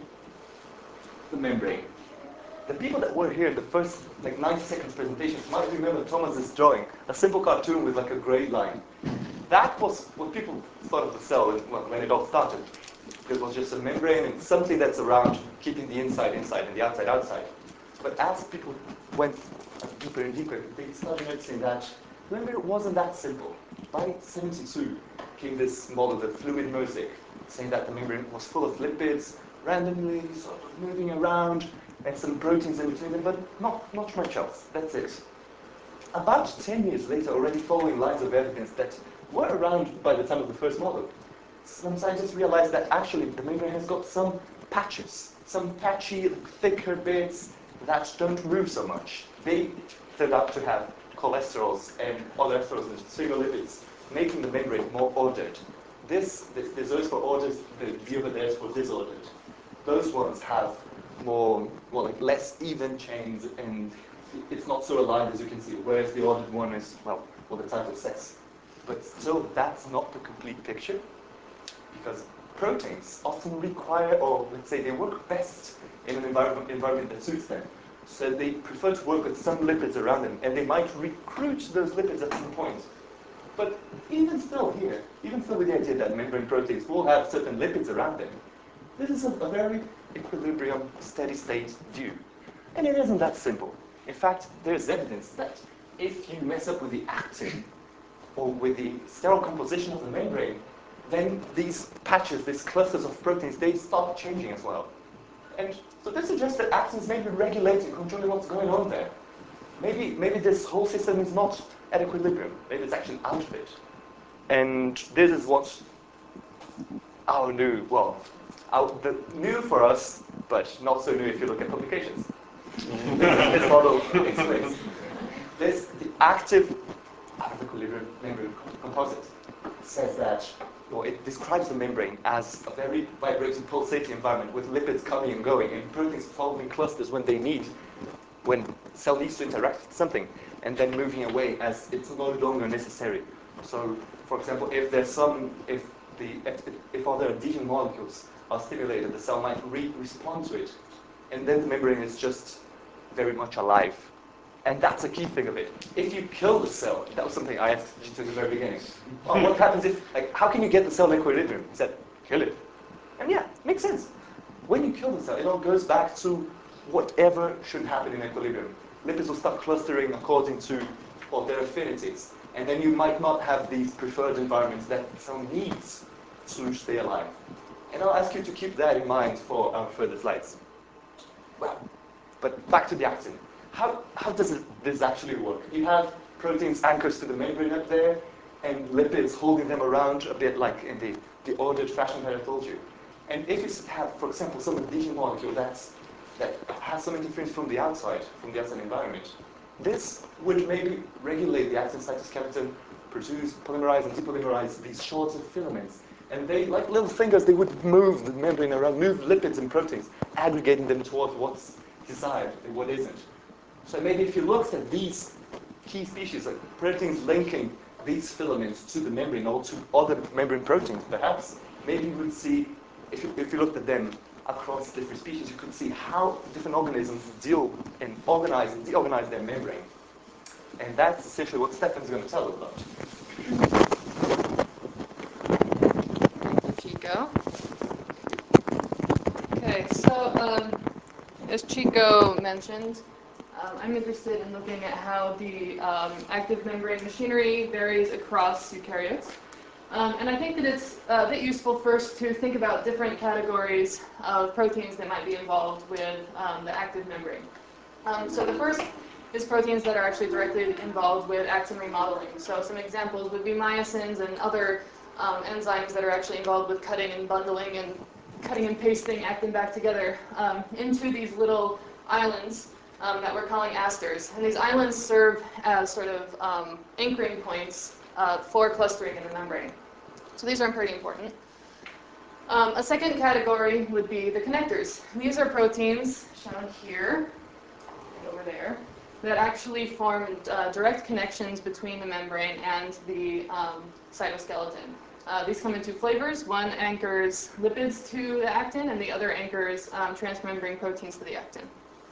The membrane. The people that were here in the first 90 seconds presentations might remember Thomas's drawing, a simple cartoon with like a gray line. That was what people thought of the cell when it all started. It was just a membrane and something that's around keeping the inside inside and the outside outside. But as people went deeper and deeper, they started noticing that the membrane wasn't that simple. By 72 came this model, the fluid mosaic, saying that the membrane was full of lipids, randomly sort of moving around, and some proteins in between them, but not much else. That's it. About 10 years later, already following lines of evidence that were around by the time of the first model, some scientists realized that actually the membrane has got some patches, some patchy, thicker bits that don't move so much. They turned out to have cholesterols and other esters and sphingolipids, making the membrane more ordered. This is for ordered, the over there is for disordered. Those ones have more like less even chains, and it's not so aligned as you can see, whereas the ordered one is, well, what the title says. But still, that's not the complete picture, because proteins often require, or let's say they work best in an environment that suits them. So they prefer to work with some lipids around them, and they might recruit those lipids at some point. But even still here, even still with the idea that membrane proteins will have certain lipids around them, this is a very equilibrium, steady state view. And it isn't that simple. In fact, there's evidence that if you mess up with the actin or with the sterile composition of the membrane, then these patches, these clusters of proteins, they start changing as well. And so this suggests that actins may be regulating, controlling what's going on there. Maybe this whole system is not at equilibrium. Maybe it's actually out of it. And this is what our new, the new for us, but not so new if you look at publications. This model explains. The active out of equilibrium membrane composite says that, or it describes the membrane as a very vibrating, pulsating environment with lipids coming and going and proteins forming clusters when cell needs to interact with something, and then moving away as it's no longer necessary. So, for example, if other adhesion molecules are stimulated, the cell might respond to it, and then the membrane is just very much alive. And that's a key thing of it. If you kill the cell, that was something I asked you to in the very beginning. Oh, what happens if, how can you get the cell in equilibrium? He said, kill it. And yeah, makes sense. When you kill the cell, it all goes back to whatever should happen in equilibrium. Lipids will start clustering according to their affinities. And then you might not have these preferred environments that the cell needs to stay alive. And I'll ask you to keep that in mind for our further slides. Well, but back to the actin. How does this actually work? You have proteins anchors to the membrane up there, and lipids holding them around a bit like in the ordered fashion that I told you. And if you have, for example, some adhesion molecule that has some interference from the outside environment, this would maybe regulate the actin cytoskeleton, produce, polymerize, and depolymerize these shorter filaments. And they, like little fingers, they would move the membrane around, move lipids and proteins, aggregating them towards what's desired and what isn't. So maybe if you looked at these key species, like proteins linking these filaments to the membrane or to other membrane proteins, perhaps. Maybe you would see, if you looked at them across different species, you could see how different organisms deal and organize and deorganize their membrane. And that's essentially what Stefan's going to tell us about. Chico. Okay, so as Chico mentioned, I'm interested in looking at how the active membrane machinery varies across eukaryotes. And I think that it's a bit useful first to think about different categories of proteins that might be involved with the active membrane. So the first is proteins that are actually directly involved with actin remodeling. So some examples would be myosins and other enzymes that are actually involved with cutting and bundling and cutting and pasting actin back together into these little islands that we're calling asters. And these islands serve as sort of anchoring points for clustering in the membrane. So these are pretty important. A second category would be the connectors. These are proteins shown here, over there, that actually form direct connections between the membrane and the cytoskeleton. These come in two flavors. One anchors lipids to the actin, and the other anchors transmembrane proteins to the actin.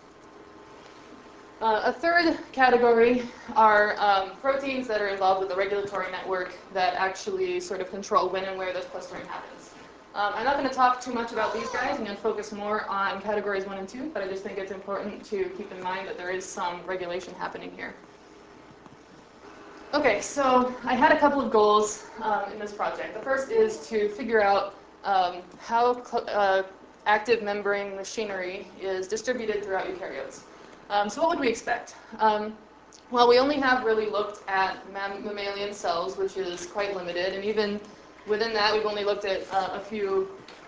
A third category are proteins that are involved with the regulatory network that actually sort of control when and where this clustering happens. I'm not going to talk too much about these guys. I'm going to focus more on categories 1 and 2, but I just think it's important to keep in mind that there is some regulation happening here. Okay, so I had a couple of goals in this project. The first is to figure out how active membrane machinery is distributed throughout eukaryotes. So what would we expect? Well, we only have really looked at mammalian cells, which is quite limited, and even within that, we've only looked at a few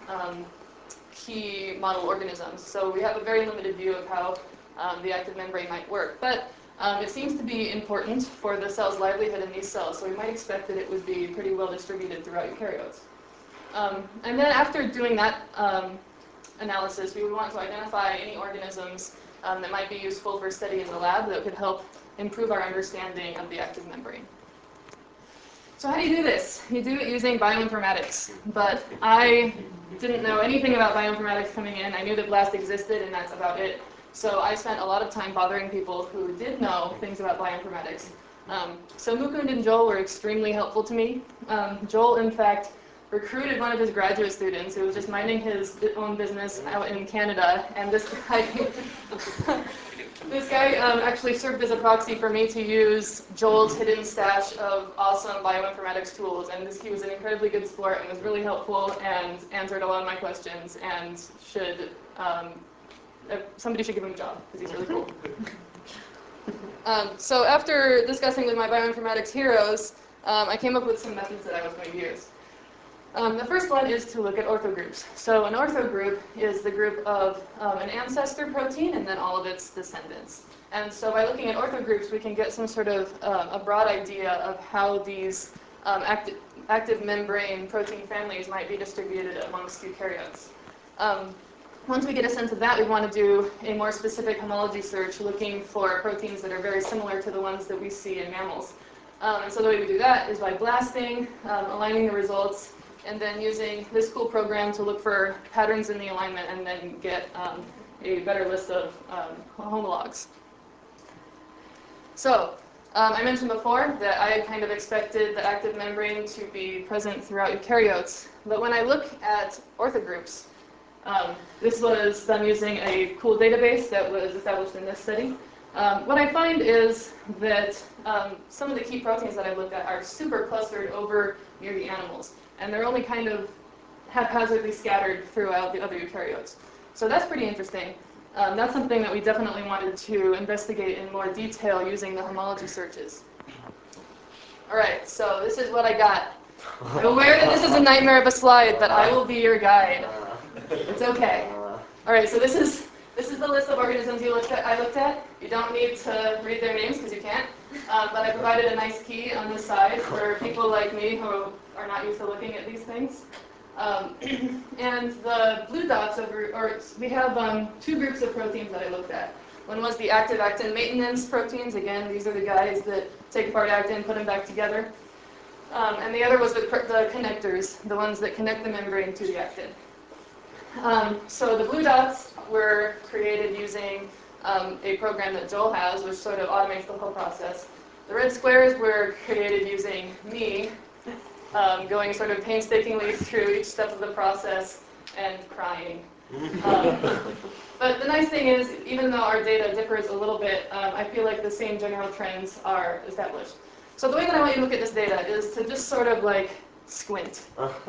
key model organisms. So we have a very limited view of how the active membrane might work. But it seems to be important for the cell's livelihood in these cells, so we might expect that it would be pretty well distributed throughout eukaryotes. And then after doing that analysis, we would want to identify any organisms that might be useful for study in the lab that could help improve our understanding of the active membrane. So how do you do this? You do it using bioinformatics, but I didn't know anything about bioinformatics coming in. I knew that BLAST existed, and that's about it. So I spent a lot of time bothering people who did know things about bioinformatics. So Mukund and Joel were extremely helpful to me. Joel, in fact, recruited one of his graduate students who was just minding his own business out in Canada, and this guy actually served as a proxy for me to use Joel's hidden stash of awesome bioinformatics tools, and he was an incredibly good sport and was really helpful and answered a lot of my questions, and somebody should give him a job because he's really cool. So after discussing with my bioinformatics heroes, I came up with some methods that I was going to use. The first one is to look at orthogroups. So an orthogroup is the group of an ancestor protein and then all of its descendants. And so by looking at orthogroups, we can get some sort of a broad idea of how these active membrane protein families might be distributed amongst eukaryotes. Once we get a sense of that, we want to do a more specific homology search looking for proteins that are very similar to the ones that we see in mammals. And so the way we do that is by blasting, aligning the results, and then using this cool program to look for patterns in the alignment and then get a better list of homologs. So I mentioned before that I kind of expected the active membrane to be present throughout eukaryotes, but when I look at orthogroups, this was done using a cool database that was established in this study. What I find is that some of the key proteins that I looked at are super clustered over near the animals, and they're only kind of haphazardly scattered throughout the other eukaryotes. So that's pretty interesting. That's something that we definitely wanted to investigate in more detail using the homology searches. All right, so this is what I got. I'm aware that this is a nightmare of a slide, but I will be your guide. It's okay. All right, so this is the list of organisms I looked at. You don't need to read their names because you can't, but I provided a nice key on the side for people like me who are not used to looking at these things. And the blue dots we have two groups of proteins that I looked at. One was the active actin maintenance proteins. Again, these are the guys that take apart actin, put them back together. And the other was the connectors, the ones that connect the membrane to the actin. So the blue dots were created using a program that Joel has, which sort of automates the whole process. The red squares were created using me, going sort of painstakingly through each step of the process and crying. But the nice thing is, even though our data differs a little bit, I feel like the same general trends are established. So the way that I want you to look at this data is to just sort of like squint.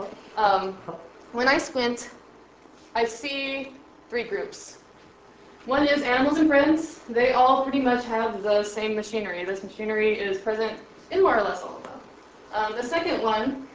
When I squint, I see 3 groups. One is animals and friends. They all pretty much have the same machinery. This machinery is present in more or less all of them. The second one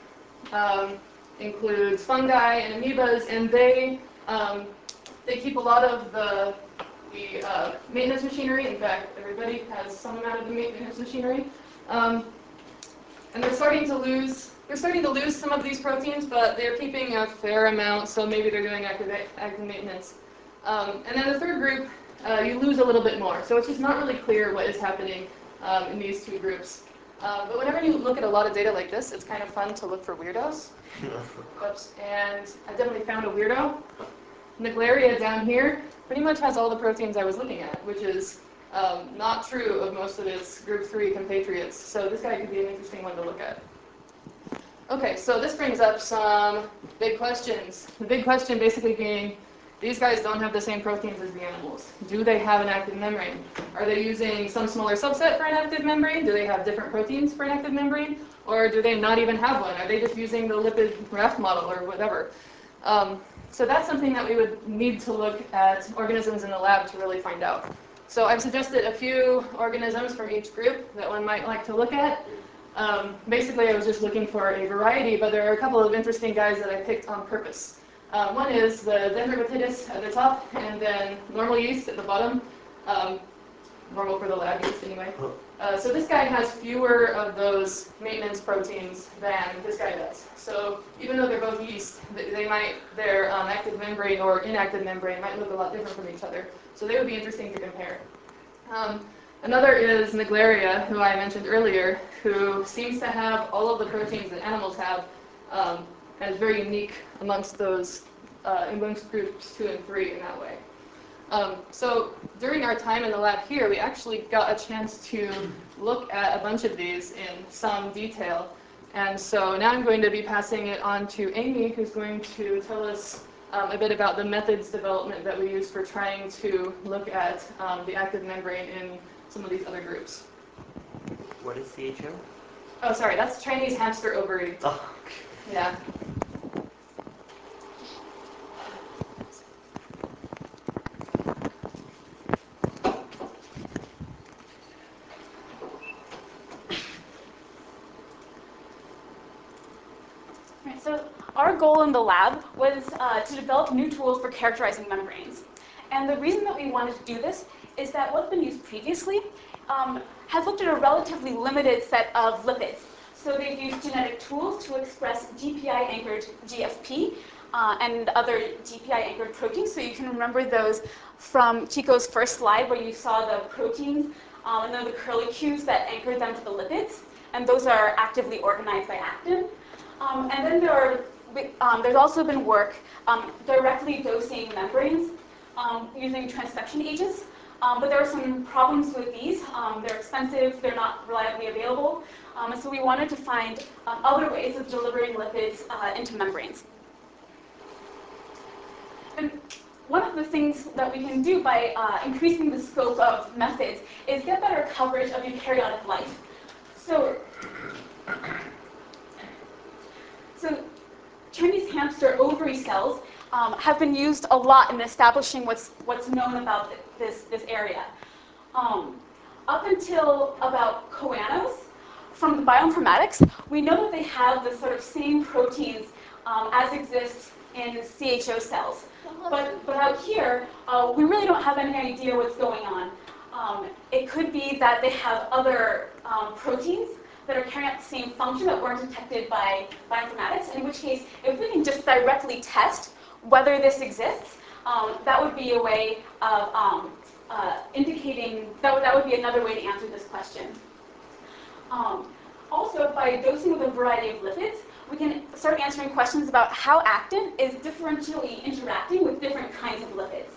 includes fungi and amoebas, and they keep a lot of the maintenance machinery. In fact, everybody has some amount of the maintenance machinery. And they're starting to lose some of these proteins, but they're keeping a fair amount, so maybe they're doing active maintenance. And then the third group, you lose a little bit more. So it's just not really clear what is happening in these 2 groups. But whenever you look at a lot of data like this, it's kind of fun to look for weirdos. Oops. And I definitely found a weirdo. Naegleria down here pretty much has all the proteins I was looking at, which is not true of most of its group 3 compatriots. So this guy could be an interesting one to look at. Okay, so this brings up some big questions. The big question basically being, these guys don't have the same proteins as the animals. Do they have an active membrane? Are they using some smaller subset for an active membrane? Do they have different proteins for an active membrane? Or do they not even have one? Are they just using the lipid raft model or whatever? So that's something that we would need to look at organisms in the lab to really find out. So I've suggested a few organisms from each group that one might like to look at. Basically, I was just looking for a variety, but there are a couple of interesting guys that I picked on purpose. One is the Dendrobatitis at the top, and then normal yeast at the bottom. Normal for the lab yeast, anyway. So this guy has fewer of those maintenance proteins than this guy does. So even though they're both yeast, their active membrane or inactive membrane might look a lot different from each other. So they would be interesting to compare. Another is Naegleria, who I mentioned earlier, who seems to have all of the proteins that animals have, and is very unique amongst those, amongst groups 2 and 3 in that way. So during our time in the lab here, we actually got a chance to look at a bunch of these in some detail. And so now I'm going to be passing it on to Amy, who's going to tell us a bit about the methods development that we use for trying to look at the active membrane in some of these other groups. What is CHO? Oh, sorry, that's Chinese hamster ovary. Oh. Yeah. So our goal in the lab was to develop new tools for characterizing membranes. And the reason that we wanted to do this is that what's been used previously has looked at a relatively limited set of lipids. So they've used genetic tools to express GPI-anchored GFP and other GPI-anchored proteins. So you can remember those from Chico's first slide where you saw the proteins and then the curlicues that anchored them to the lipids. And those are actively organized by actin. And then there's also been work directly dosing membranes using transfection agents. But there are some problems with these. They're expensive, they're not reliably available. And so we wanted to find other ways of delivering lipids into membranes. And one of the things that we can do by increasing the scope of methods is get better coverage of eukaryotic life. So Chinese hamster ovary cells have been used a lot in establishing what's known about this area. Up until about choanos, from the bioinformatics, we know that they have the sort of same proteins as exists in CHO cells. But out here, we really don't have any idea what's going on. It could be that they have other proteins that are carrying out the same function that weren't detected by bioinformatics, in which case, if we can just directly test whether this exists, that would be a way of indicating that would be another way to answer this question. Also, by dosing with a variety of lipids, we can start answering questions about how actin is differentially interacting with different kinds of lipids.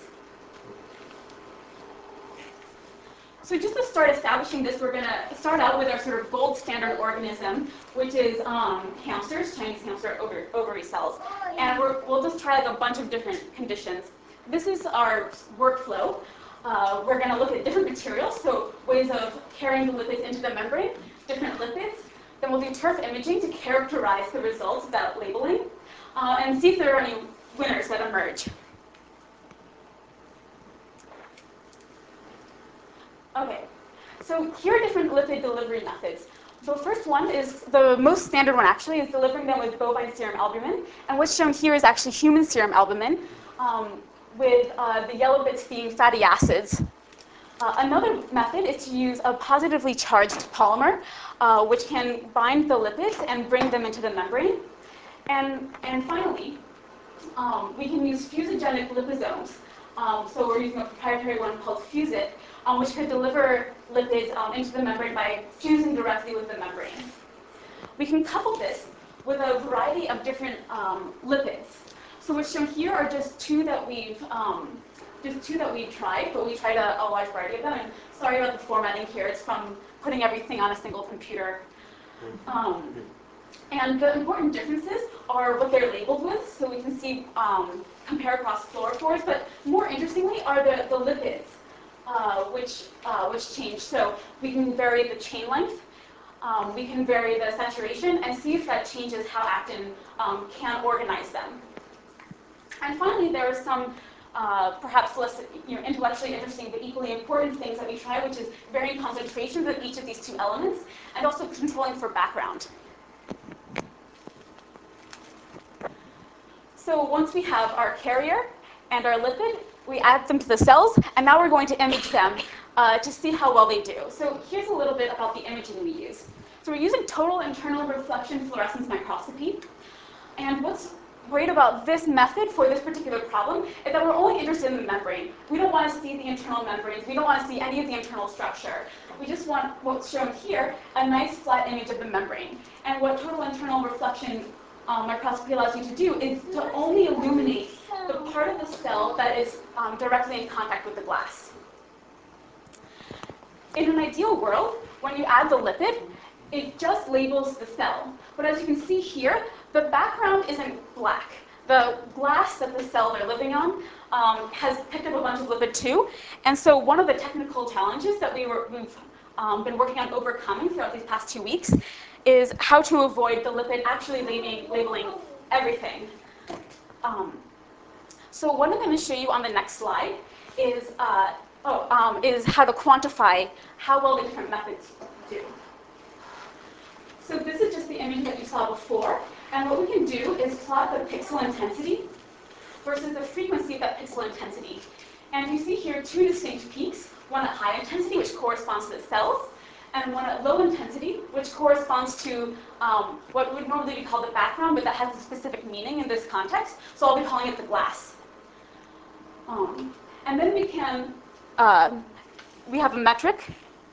So just to start establishing this, we're going to start out with our sort of gold standard organism, which is hamsters, Chinese hamster ovary cells. And we'll just try like a bunch of different conditions. This is our workflow. We're going to look at different materials, so ways of carrying the lipids into the membrane, different lipids. Then we'll do turf imaging to characterize the results without labeling, and see if there are any winners that emerge. Okay, so here are different lipid delivery methods. The first one is, the most standard one actually, is delivering them with bovine serum albumin. And what's shown here is actually human serum albumin, with the yellow bits being fatty acids. Another method is to use a positively charged polymer, which can bind the lipids and bring them into the membrane. And finally, we can use fusogenic liposomes. So we're using a proprietary one called FuseIt, which could deliver lipids into the membrane by fusing directly with the membrane. We can couple this with a variety of different lipids. So what's shown here are just two that we've tried, but we tried a large variety of them. And sorry about the formatting here; it's from putting everything on a single computer. And the important differences are what they're labeled with, so we can see compare across fluorophores. But more interestingly are the lipids, which change. So we can vary the chain length, we can vary the saturation, and see if that changes how actin can organize them. And finally, there are some perhaps less intellectually interesting but equally important things that we try, which is varying concentrations of each of these two elements, and also controlling for background. So once we have our carrier and our lipid, we add them to the cells, and now we're going to image them to see how well they do. So here's a little bit about the imaging we use. So we're using total internal reflection fluorescence microscopy. And what's great about this method for this particular problem is that we're only interested in the membrane. We don't want to see the internal membranes. We don't want to see any of the internal structure. We just want what's shown here, a nice flat image of the membrane. And what total internal reflection microscopy allows you to do is to only illuminate the part of the cell that is directly in contact with the glass. In an ideal world, when you add the lipid, it just labels the cell. But as you can see here, the background isn't black. The glass that the cells are living on has picked up a bunch of lipid too. And so one of the technical challenges that we've been working on overcoming throughout these past 2 weeks is how to avoid the lipid actually labeling everything. So what I'm going to show you on the next slide is how to quantify how well the different methods do. So this is just the image that you saw before. And what we can do is plot the pixel intensity versus the frequency of that pixel intensity. And you see here two distinct peaks, one at high intensity, which corresponds to the cells, and one at low intensity, which corresponds to what would normally be called the background, but that has a specific meaning in this context. So I'll be calling it the glass. And then we can, we have a metric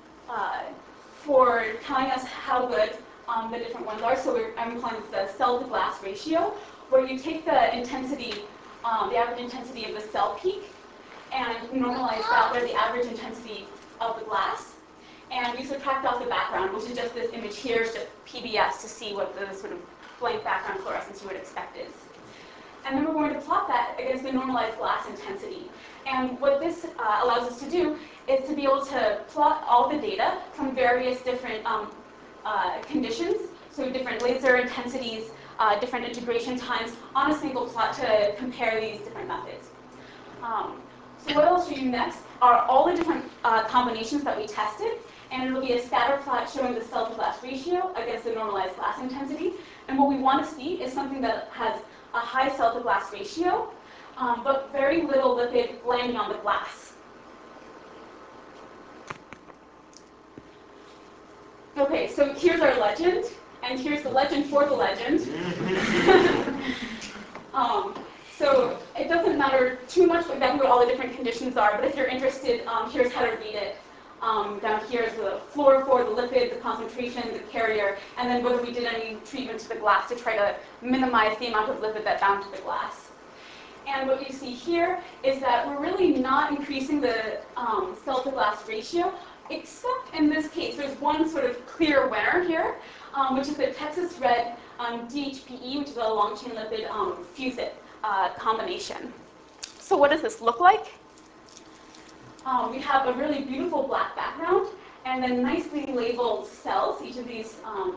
for telling us how good the different ones are. So I'm calling it the cell-to-glass ratio, where you take the intensity, the average intensity of the cell peak, and normalize that with the average intensity of the glass. And we subtract off the background, which is just this image here, is just PBS, to see what the sort of blank background fluorescence you would expect is. And then we're going to plot that against the normalized glass intensity. And what this allows us to do is to be able to plot all the data from various different conditions, so different laser intensities, different integration times, on a single plot to compare these different methods. So what I'll show you next are all the different combinations that we tested, and it'll be a scatter plot showing the cell-to-glass ratio against the normalized glass intensity. And what we want to see is something that has a high cell-to-glass ratio, but very little lipid landing on the glass. Okay, so here's our legend, and here's the legend for the legend. So it doesn't matter too too much exactly what all the different conditions are, but if you're interested, here's how to read it. Down here is the fluorophore, the lipid, the concentration, the carrier, and then whether we did any treatment to the glass to try to minimize the amount of lipid that bound to the glass. And what you see here is that we're really not increasing the cell-to-glass ratio, except in this case. There's one sort of clear winner here, which is the Texas Red DHPE, which is a long-chain lipid FUSIT combination. So what does this look like? We have a really beautiful black background, and then nicely labeled cells. Each of these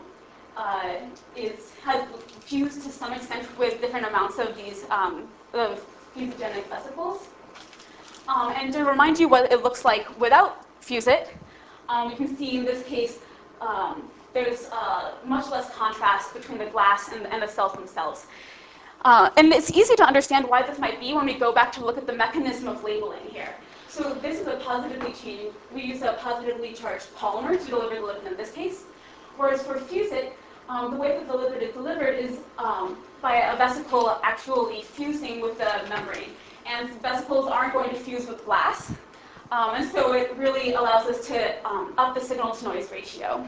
has fused to some extent with different amounts of these of fusogenic vesicles. And to remind you what it looks like without FUSIT, you can see in this case there's much less contrast between the glass and the cells themselves. And it's easy to understand why this might be when we go back to look at the mechanism of labeling here. So this is a positively changed, we use a positively charged polymer to deliver the lipid in this case. Whereas for FUSIT, the way that the lipid is delivered is by a vesicle actually fusing with the membrane. And vesicles aren't going to fuse with glass. And so it really allows us to up the signal-to-noise ratio.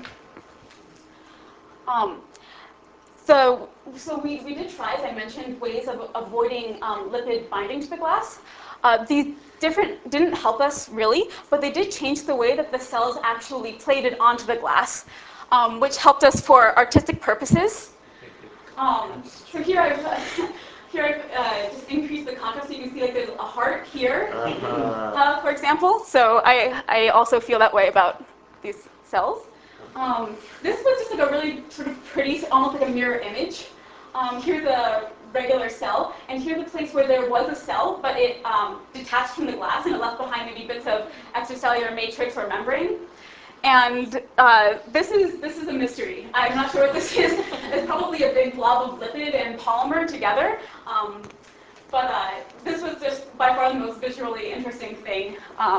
So we did try, as I mentioned, ways of avoiding lipid binding to the glass. These didn't help us really, but they did change the way that the cells actually plated onto the glass, which helped us for artistic purposes. So here I've just increased the contrast, so you can see like there's a heart here, for example. So I also feel that way about these cells. This was just like a really sort of pretty, almost like a mirror image. Here's a regular cell, and here's a place where there was a cell, but it detached from the glass, and it left behind maybe bits of extracellular matrix or membrane. And this is a mystery. I'm not sure what this is. It's probably a big blob of lipid and polymer together. But this was just by far the most visually interesting thing.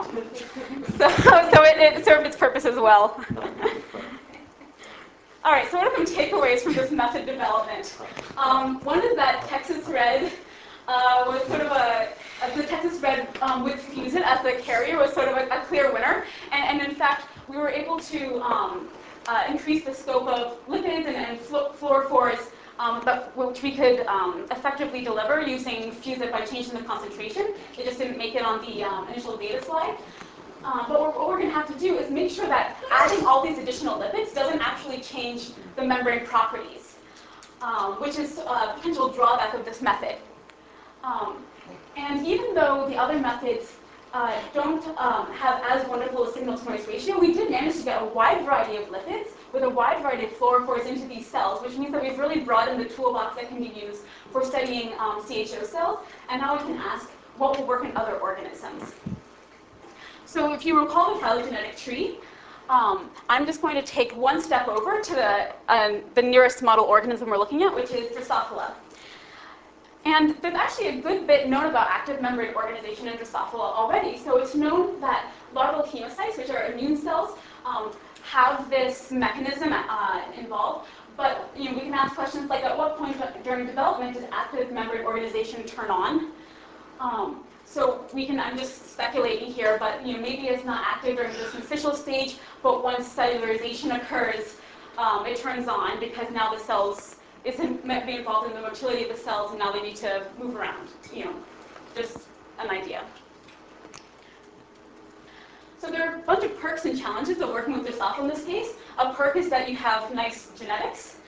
So it served its purpose as well. All right, so what are some takeaways from this method development? One is that Texas Red was sort of the Texas Red with FUSIT as the carrier was sort of a clear winner. And in fact, we were able to increase the scope of lipids and fluorophores, which we could effectively deliver using FUSIT by changing the concentration. It just didn't make it on the initial data slide. But what we're going to have to do is make sure that adding all these additional lipids doesn't actually change the membrane properties, which is a potential drawback of this method. And even though the other methods don't have as wonderful a signal-to-noise ratio, we did manage to get a wide variety of lipids with a wide variety of fluorophores into these cells, which means that we've really broadened the toolbox that can be used for studying CHO cells, and now we can ask what will work in other organisms. So if you recall the phylogenetic tree, I'm just going to take one step over to the nearest model organism we're looking at, which is Drosophila. And there's actually a good bit known about active membrane organization in Drosophila already. So it's known that larval hemocytes, which are immune cells, have this mechanism involved. But we can ask questions like, at what point during development does active membrane organization turn on? So I'm just speculating here, but maybe it's not active during the syncytial stage, but once cellularization occurs, it turns on because now the cells, it's meant to be involved in the motility of the cells, and now they need to move around. Just an idea. So there are a bunch of perks and challenges of working with Drosophila in this case. A perk is that you have nice genetics.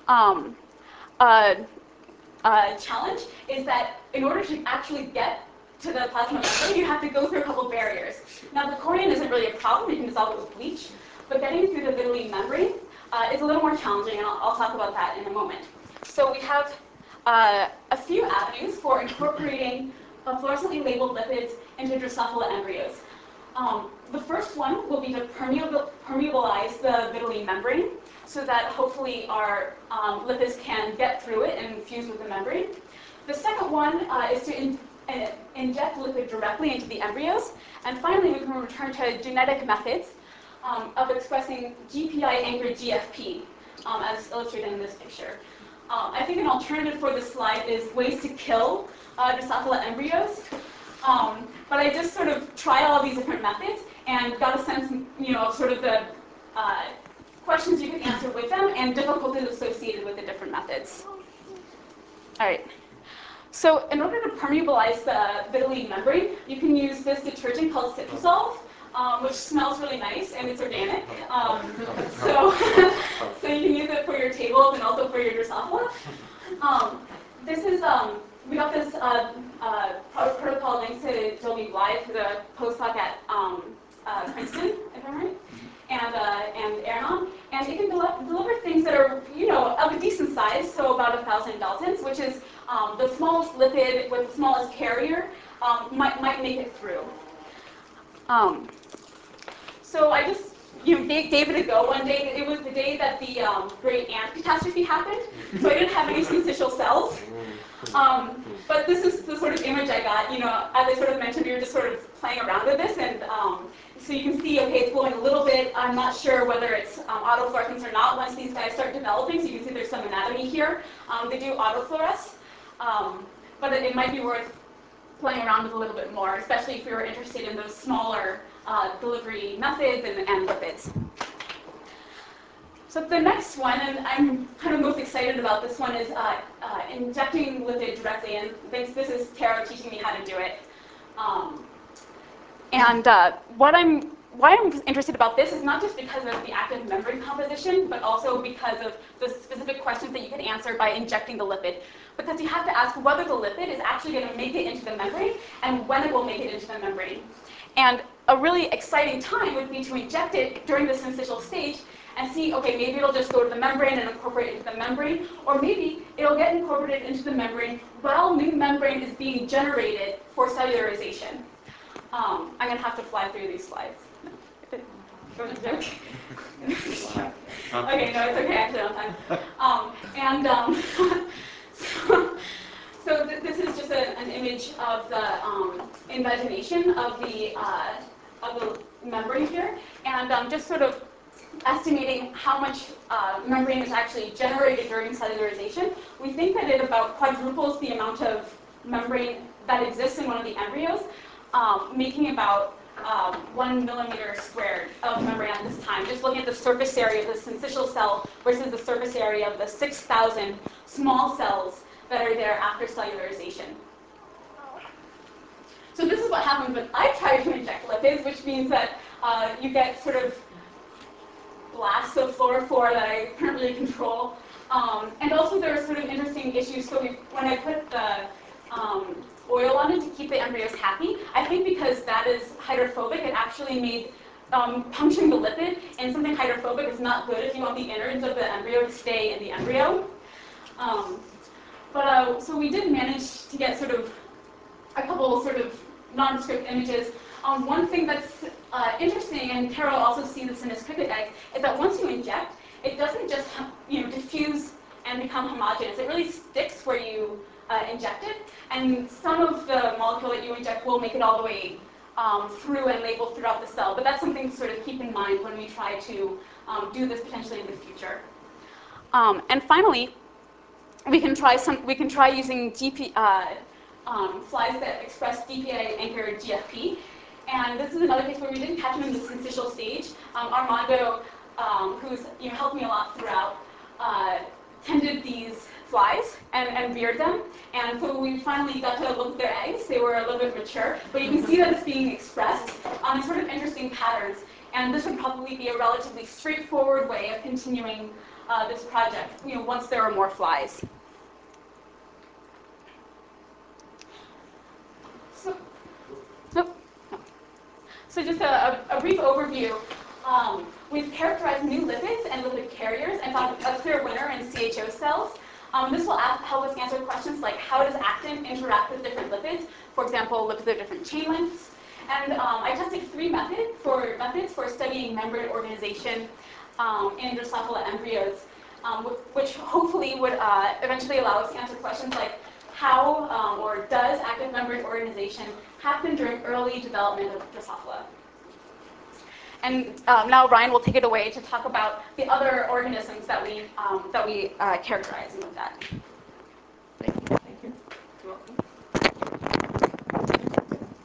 Challenge is that in order to actually get to the plasma membrane, you have to go through a couple barriers. Now, the chorion isn't really a problem. You can dissolve it with bleach. But getting through the vitelline membrane is a little more challenging, and I'll talk about that in a moment. So we have a few avenues for incorporating fluorescently labeled lipids into Drosophila embryos. The first one will be to permeabilize the vitelline membrane so that hopefully our lipids can get through it and fuse with the membrane. The second one is to inject lipid directly into the embryos. And finally, we can return to genetic methods of expressing GPI-anchored GFP, as illustrated in this picture. I think an alternative for this slide is ways to kill Drosophila embryos. But I just sort of tried all of these different methods and got a sense, of sort of the questions you could answer with them and difficulties associated with the different methods. All right. So in order to permeabilize the vitelline membrane, you can use this detergent called Citrazol, which smells really nice and it's organic. So you can use it for your tables and also for your Drosophila. This is we got this protocol linked to Joby Blythe, who's a postdoc at Princeton, if I'm right, and Ernon, and it can deliver things that are, of a decent size, so about 1,000 Daltons, which is the smallest lipid with the smallest carrier might make it through. So I just gave it a go one day. It was the day that the great ant catastrophe happened, so I didn't have any syncytial cells. But this is the sort of image I got. As I sort of mentioned, we were just sort of playing around with this, and so you can see, okay, it's glowing a little bit. I'm not sure whether it's autofluorescence or not once these guys start developing, so you can see there's some anatomy here. They do autofluoresce, but it might be worth playing around with a little bit more, especially if you're interested in those smaller delivery methods and lipids. So the next one, and I'm kind of most excited about this one, is injecting lipid directly, and this is Tara teaching me how to do it. Why I'm interested about this is not just because of the active membrane composition, but also because of the specific questions that you can answer by injecting the lipid. Because you have to ask whether the lipid is actually going to make it into the membrane and when it will make it into the membrane. And a really exciting time would be to inject it during the syncytial stage and see, okay, maybe it'll just go to the membrane and incorporate into the membrane, or maybe it'll get incorporated into the membrane while new membrane is being generated for cellularization. I'm going to have to fly through these slides. Okay, no, it's okay, actually on time. So this is just an image of the invagination of the membrane here, and just sort of estimating how much membrane is actually generated during cellularization. We think that it about quadruples the amount of membrane that exists in one of the embryos, making about 1 millimeter squared of membrane at this time, just looking at the surface area of the syncytial cell versus the surface area of the 6,000 small cells that are there after cellularization. So this is what happens when I try to inject lipids, which means that you get sort of blasts of fluorophore that I can't really control. And also there are sort of interesting issues. So when I put the oil on it to keep the embryos happy, I think because that is hydrophobic, it actually made puncturing the lipid in something hydrophobic is not good if you want the innards of the embryo to stay in the embryo. So we did manage to get sort of a couple sort of nondescript images. One thing that's interesting, and Carol also sees this in his cricket egg, is that once you inject, it doesn't just diffuse and become homogeneous. It really sticks where you inject it, and some of the molecule that you inject will make it all the way through and labeled throughout the cell. But that's something to sort of keep in mind when we try to do this potentially in the future. And finally, we can try using flies that express DPI-anchored GFP. And this is another case where we didn't catch them in the syncytial stage. Armando, who's helped me a lot throughout, tended these flies and reared them. And so we finally got to look at their eggs. They were a little bit mature, but you can see that it's being expressed in sort of interesting patterns. And this would probably be a relatively straightforward way of continuing this project, once there are more flies. So just a brief overview. We've characterized new lipids and lipid carriers and found a clear winner in CHO cells. This will help us answer questions like how does actin interact with different lipids? For example, lipids of different chain lengths. And I tested 3 methods for studying membrane organization in Drosophila embryos, which hopefully would eventually allow us to answer questions like how or does active membrane organization happen during early development of Drosophila. And now Ryan will take it away to talk about the other organisms that we characterize with that. Thank you. You're welcome.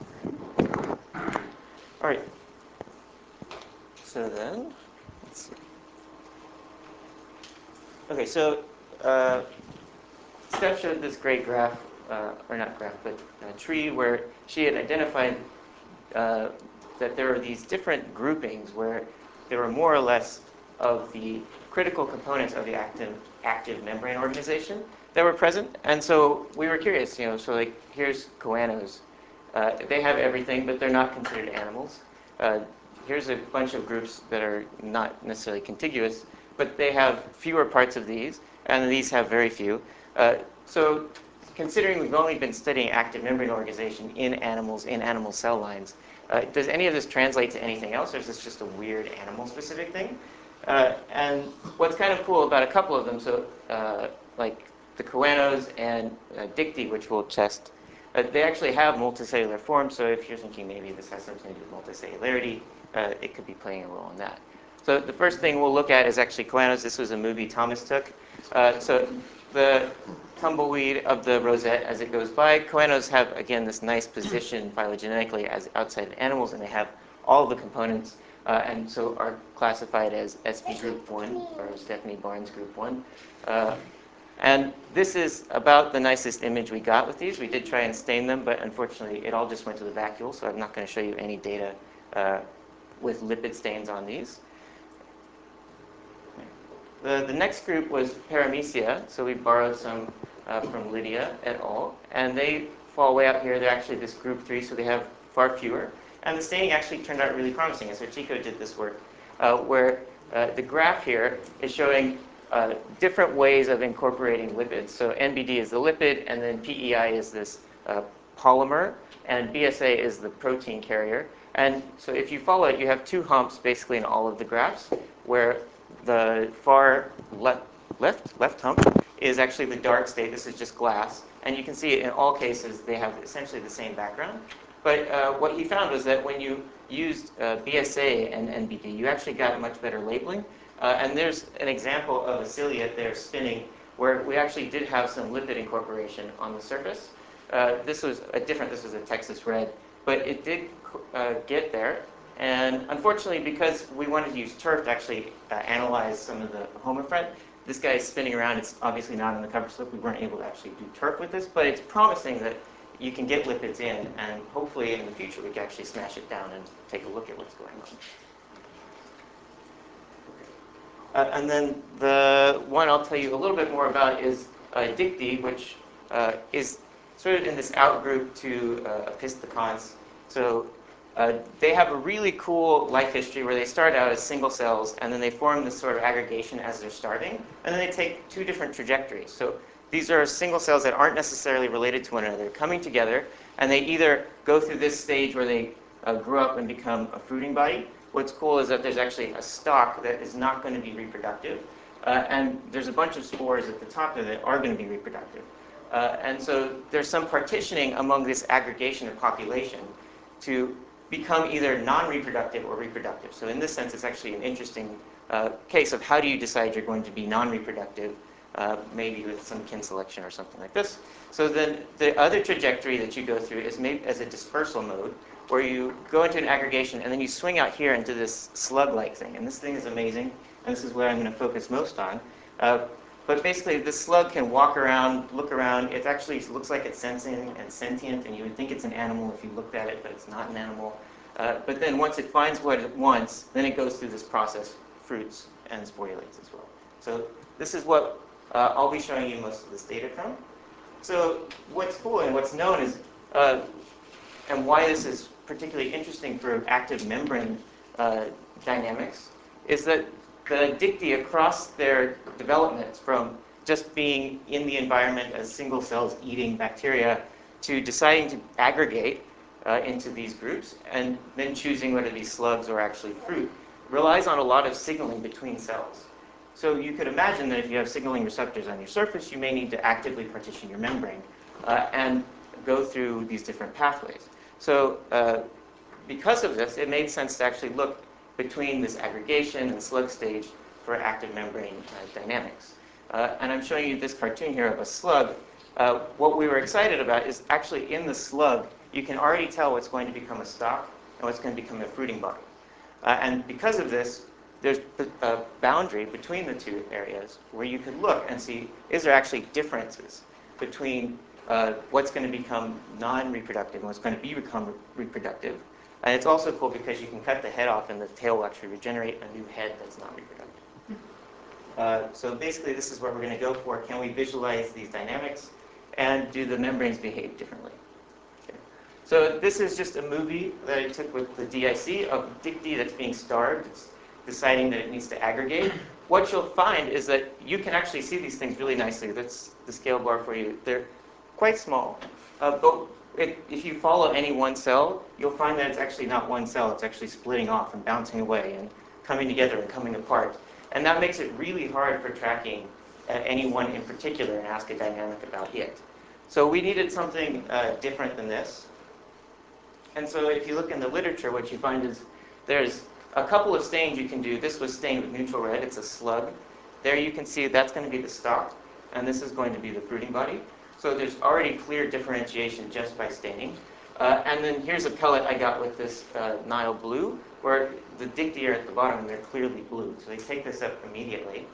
Okay, so Steph showed this great graph, or not graph, but tree where she had identified that there are these different groupings where there are more or less of the critical components of the active membrane organization that were present. And so we were curious, so like here's choanos. They have everything, but they're not considered animals. Here's a bunch of groups that are not necessarily contiguous, but they have fewer parts of these, and these have very few. So considering we've only been studying active membrane organization in animals, in animal cell lines, does any of this translate to anything else, or is this just a weird animal-specific thing? And what's kind of cool about a couple of them, so like the choanos and Dictys, which we'll test, they actually have multicellular forms, so if you're thinking maybe this has something to do with multicellularity, it could be playing a role in that. So the first thing we'll look at is actually choanos. This was a movie Thomas took. So the tumbleweed of the rosette as it goes by. Choanos have, again, this nice position phylogenetically as outside of animals, and they have all the components, and so are classified as SP group 1, or Stephanie Barnes group 1. And this is about the nicest image we got with these. We did try and stain them, but unfortunately it all just went to the vacuole, so I'm not going to show you any data with lipid stains on these. The next group was Paramecia, so we borrowed some from Lydia et al., and they fall way out here. They're actually this group 3, so they have far fewer. And the staining actually turned out really promising. And so Chico did this work where the graph here is showing different ways of incorporating lipids. So NBD is the lipid, and then PEI is this polymer, and BSA is the protein carrier. And so if you follow it, you have two humps basically in all of the graphs, where the far left hump is actually the dark state. This is just glass. And you can see in all cases they have essentially the same background. But what he found was that when you used BSA and NBD, you actually got much better labeling. And there's an example of a ciliate there spinning where we actually did have some lipid incorporation on the surface. This was a Texas red, but it did get there. And unfortunately, because we wanted to use TURF to actually analyze some of the homofret, this guy is spinning around. It's obviously not on the cover slip. We weren't able to actually do TURF with this, but it's promising that you can get lipids in, and hopefully in the future we can actually smash it down and take a look at what's going on. And then the one I'll tell you a little bit more about is Dictys, which is sort of in this outgroup to Opisthokonts. So they have a really cool life history where they start out as single cells, and then they form this sort of aggregation as they're starting, and then they take two different trajectories. So these are single cells that aren't necessarily related to one another, coming together, and they either go through this stage where they grow up and become a fruiting body. What's cool is that there's actually a stalk that is not going to be reproductive, and there's a bunch of spores at the top there that are going to be reproductive. And so there's some partitioning among this aggregation of population to become either non-reproductive or reproductive. So in this sense, it's actually an interesting case of how do you decide you're going to be non-reproductive, maybe with some kin selection or something like this. So then the other trajectory that you go through is maybe as a dispersal mode, where you go into an aggregation and then you swing out here into this slug-like thing. And this thing is amazing, and this is what I'm going to focus most on. But basically, this slug can walk around, look around. It actually looks like it's sensing and sentient, and you would think it's an animal if you looked at it, but it's not an animal. But then once it finds what it wants, then it goes through this process, fruits and sporulates as well. So this is what I'll be showing you most of this data from. So what's cool and what's known is, and why this is particularly interesting for active membrane dynamics, is that the Dictys across their development from just being in the environment as single cells eating bacteria to deciding to aggregate into these groups and then choosing whether these slugs or actually fruit relies on a lot of signaling between cells. So you could imagine that if you have signaling receptors on your surface, you may need to actively partition your membrane and go through these different pathways. So because of this, it made sense to actually look between this aggregation and slug stage for active membrane dynamics. And I'm showing you this cartoon here of a slug. What we were excited about is actually in the slug, you can already tell what's going to become a stalk and what's going to become a fruiting body. And because of this, there's a boundary between the two areas where you could look and see, is there actually differences between what's going to become non-reproductive and what's going to become reproductive. And it's also cool because you can cut the head off and the tail will actually regenerate a new head that's not reproductive. So basically this is what we're going to go for. Can we visualize these dynamics and do the membranes behave differently? Okay. So this is just a movie that I took with the DIC of Dictee that's being starved. It's deciding that it needs to aggregate. What you'll find is that you can actually see these things really nicely. That's the scale bar for you. They're quite small, but if you follow any one cell, you'll find that it's actually not one cell. It's actually splitting off and bouncing away and coming together and coming apart. And that makes it really hard for tracking any one in particular and ask a dynamic about it. So we needed something different than this. And so if you look in the literature, what you find is there's a couple of stains you can do. This was stained with neutral red. It's a slug. There you can see that's going to be the stalk, and this is going to be the fruiting body. So there's already clear differentiation just by staining. And then here's a pellet I got with this Nile blue, where the Dictee are at the bottom and they're clearly blue. So they take this up immediately.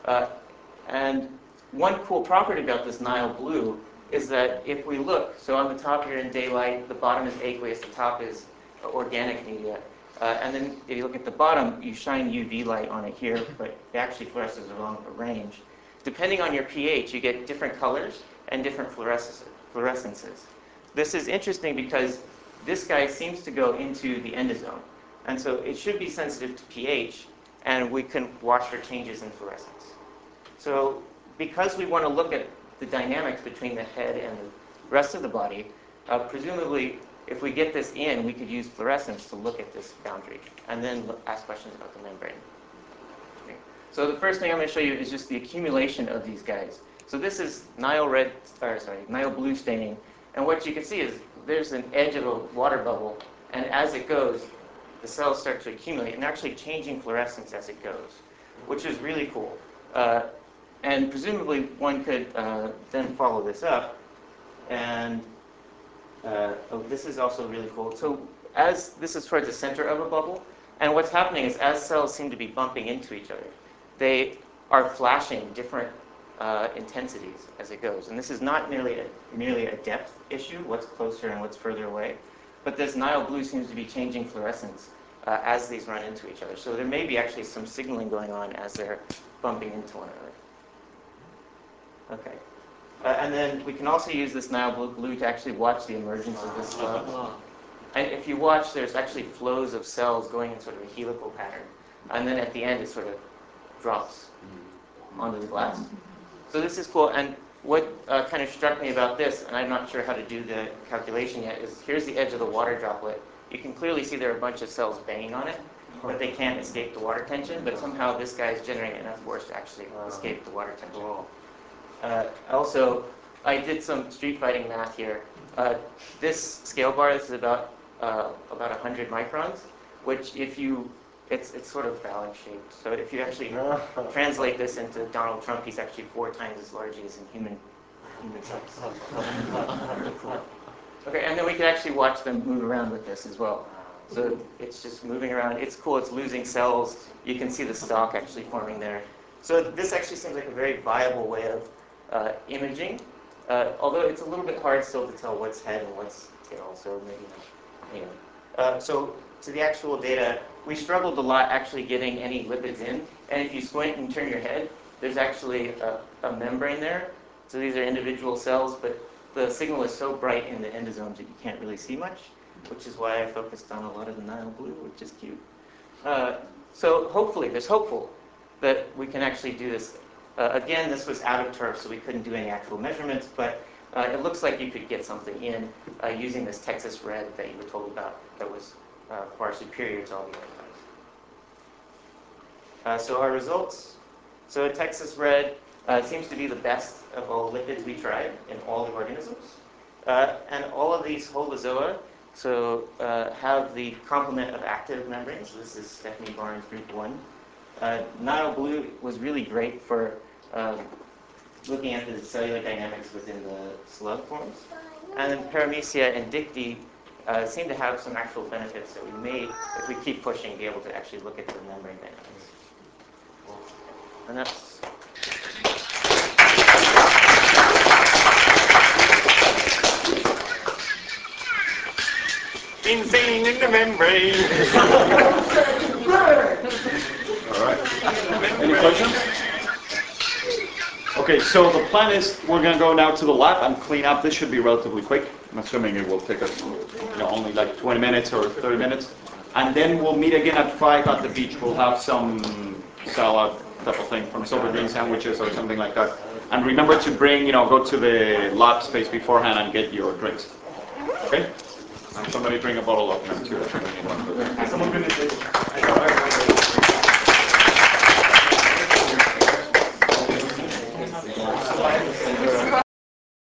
And one cool property about this Nile blue is that if we look, so on the top you're in daylight, the bottom is aqueous, the top is organic media. And then if you look at the bottom, you shine UV light on it here, but it actually fluoresces along a range. Depending on your pH, you get different colors and different fluorescences. This is interesting because this guy seems to go into the endosome. And so it should be sensitive to pH, and we can watch for changes in fluorescence. So because we want to look at the dynamics between the head and the rest of the body, presumably if we get this in, we could use fluorescence to look at this boundary and then ask questions about the membrane. Okay. So the first thing I'm going to show you is just the accumulation of these guys. So this is Nile blue staining, and what you can see is there's an edge of a water bubble, and as it goes, the cells start to accumulate, and they're actually changing fluorescence as it goes, which is really cool. And presumably one could then follow this up, and this is also really cool. So as this is towards the center of a bubble, and what's happening is as cells seem to be bumping into each other, they are flashing different intensities as it goes. And this is not merely a depth issue, what's closer and what's further away, but this Nile blue seems to be changing fluorescence as these run into each other. So there may be actually some signaling going on as they're bumping into one another. Okay. And then we can also use this Nile blue to actually watch the emergence of this slug. And if you watch, there's actually flows of cells going in sort of a helical pattern. And then at the end, it sort of drops onto the glass. So this is cool. And what kind of struck me about this, and I'm not sure how to do the calculation yet, is here's the edge of the water droplet. You can clearly see there are a bunch of cells banging on it, but they can't escape the water tension. But somehow this guy is generating enough force to actually escape the water tension. Also, I did some street fighting math here. This scale bar, this is about 100 microns, which if you, it's sort of phallic shaped. So if you actually translate this into Donald Trump, he's actually 4 times as large as in human size. Okay, and then we can actually watch them move around with this as well. So it's just moving around. It's cool. It's losing cells. You can see the stalk actually forming there. So this actually seems like a very viable way of imaging, although it's a little bit hard still to tell what's head and what's tail. So maybe not. Anyway. So to the actual data, we struggled a lot actually getting any lipids in. And if you squint and turn your head, there's actually a membrane there. So these are individual cells, but the signal is so bright in the endosomes that you can't really see much, which is why I focused on a lot of the Nile blue, which is cute. So hopefully, there's hopeful that we can actually do this. Again, this was out of turf, so we couldn't do any actual measurements, but it looks like you could get something in using this Texas red that you were told about that was far superior to all the other types. So our results. So Texas red seems to be the best of all lipids we tried in all the organisms. And all of these holozoa have the complement of active membranes. So this is Stephanie Barnes, group 1. Nile blue was really great for looking at the cellular dynamics within the slug forms. And then Paramecia and Dictee seem to have some actual benefits that we may, if we keep pushing, be able to actually look at the membrane dynamics. And that's insane in the membrane. All right. Any questions? Okay, so the plan is we're going to go now to the lab and clean up. This should be relatively quick. I'm assuming it will take us, only like 20 minutes or 30 minutes. And then we'll meet again at 5 at the beach. We'll have some salad type of thing, from silver green sandwiches or something like that. And remember to bring, go to the lab space beforehand and get your drinks. Okay? And somebody bring a bottle of them too. Someone finish it.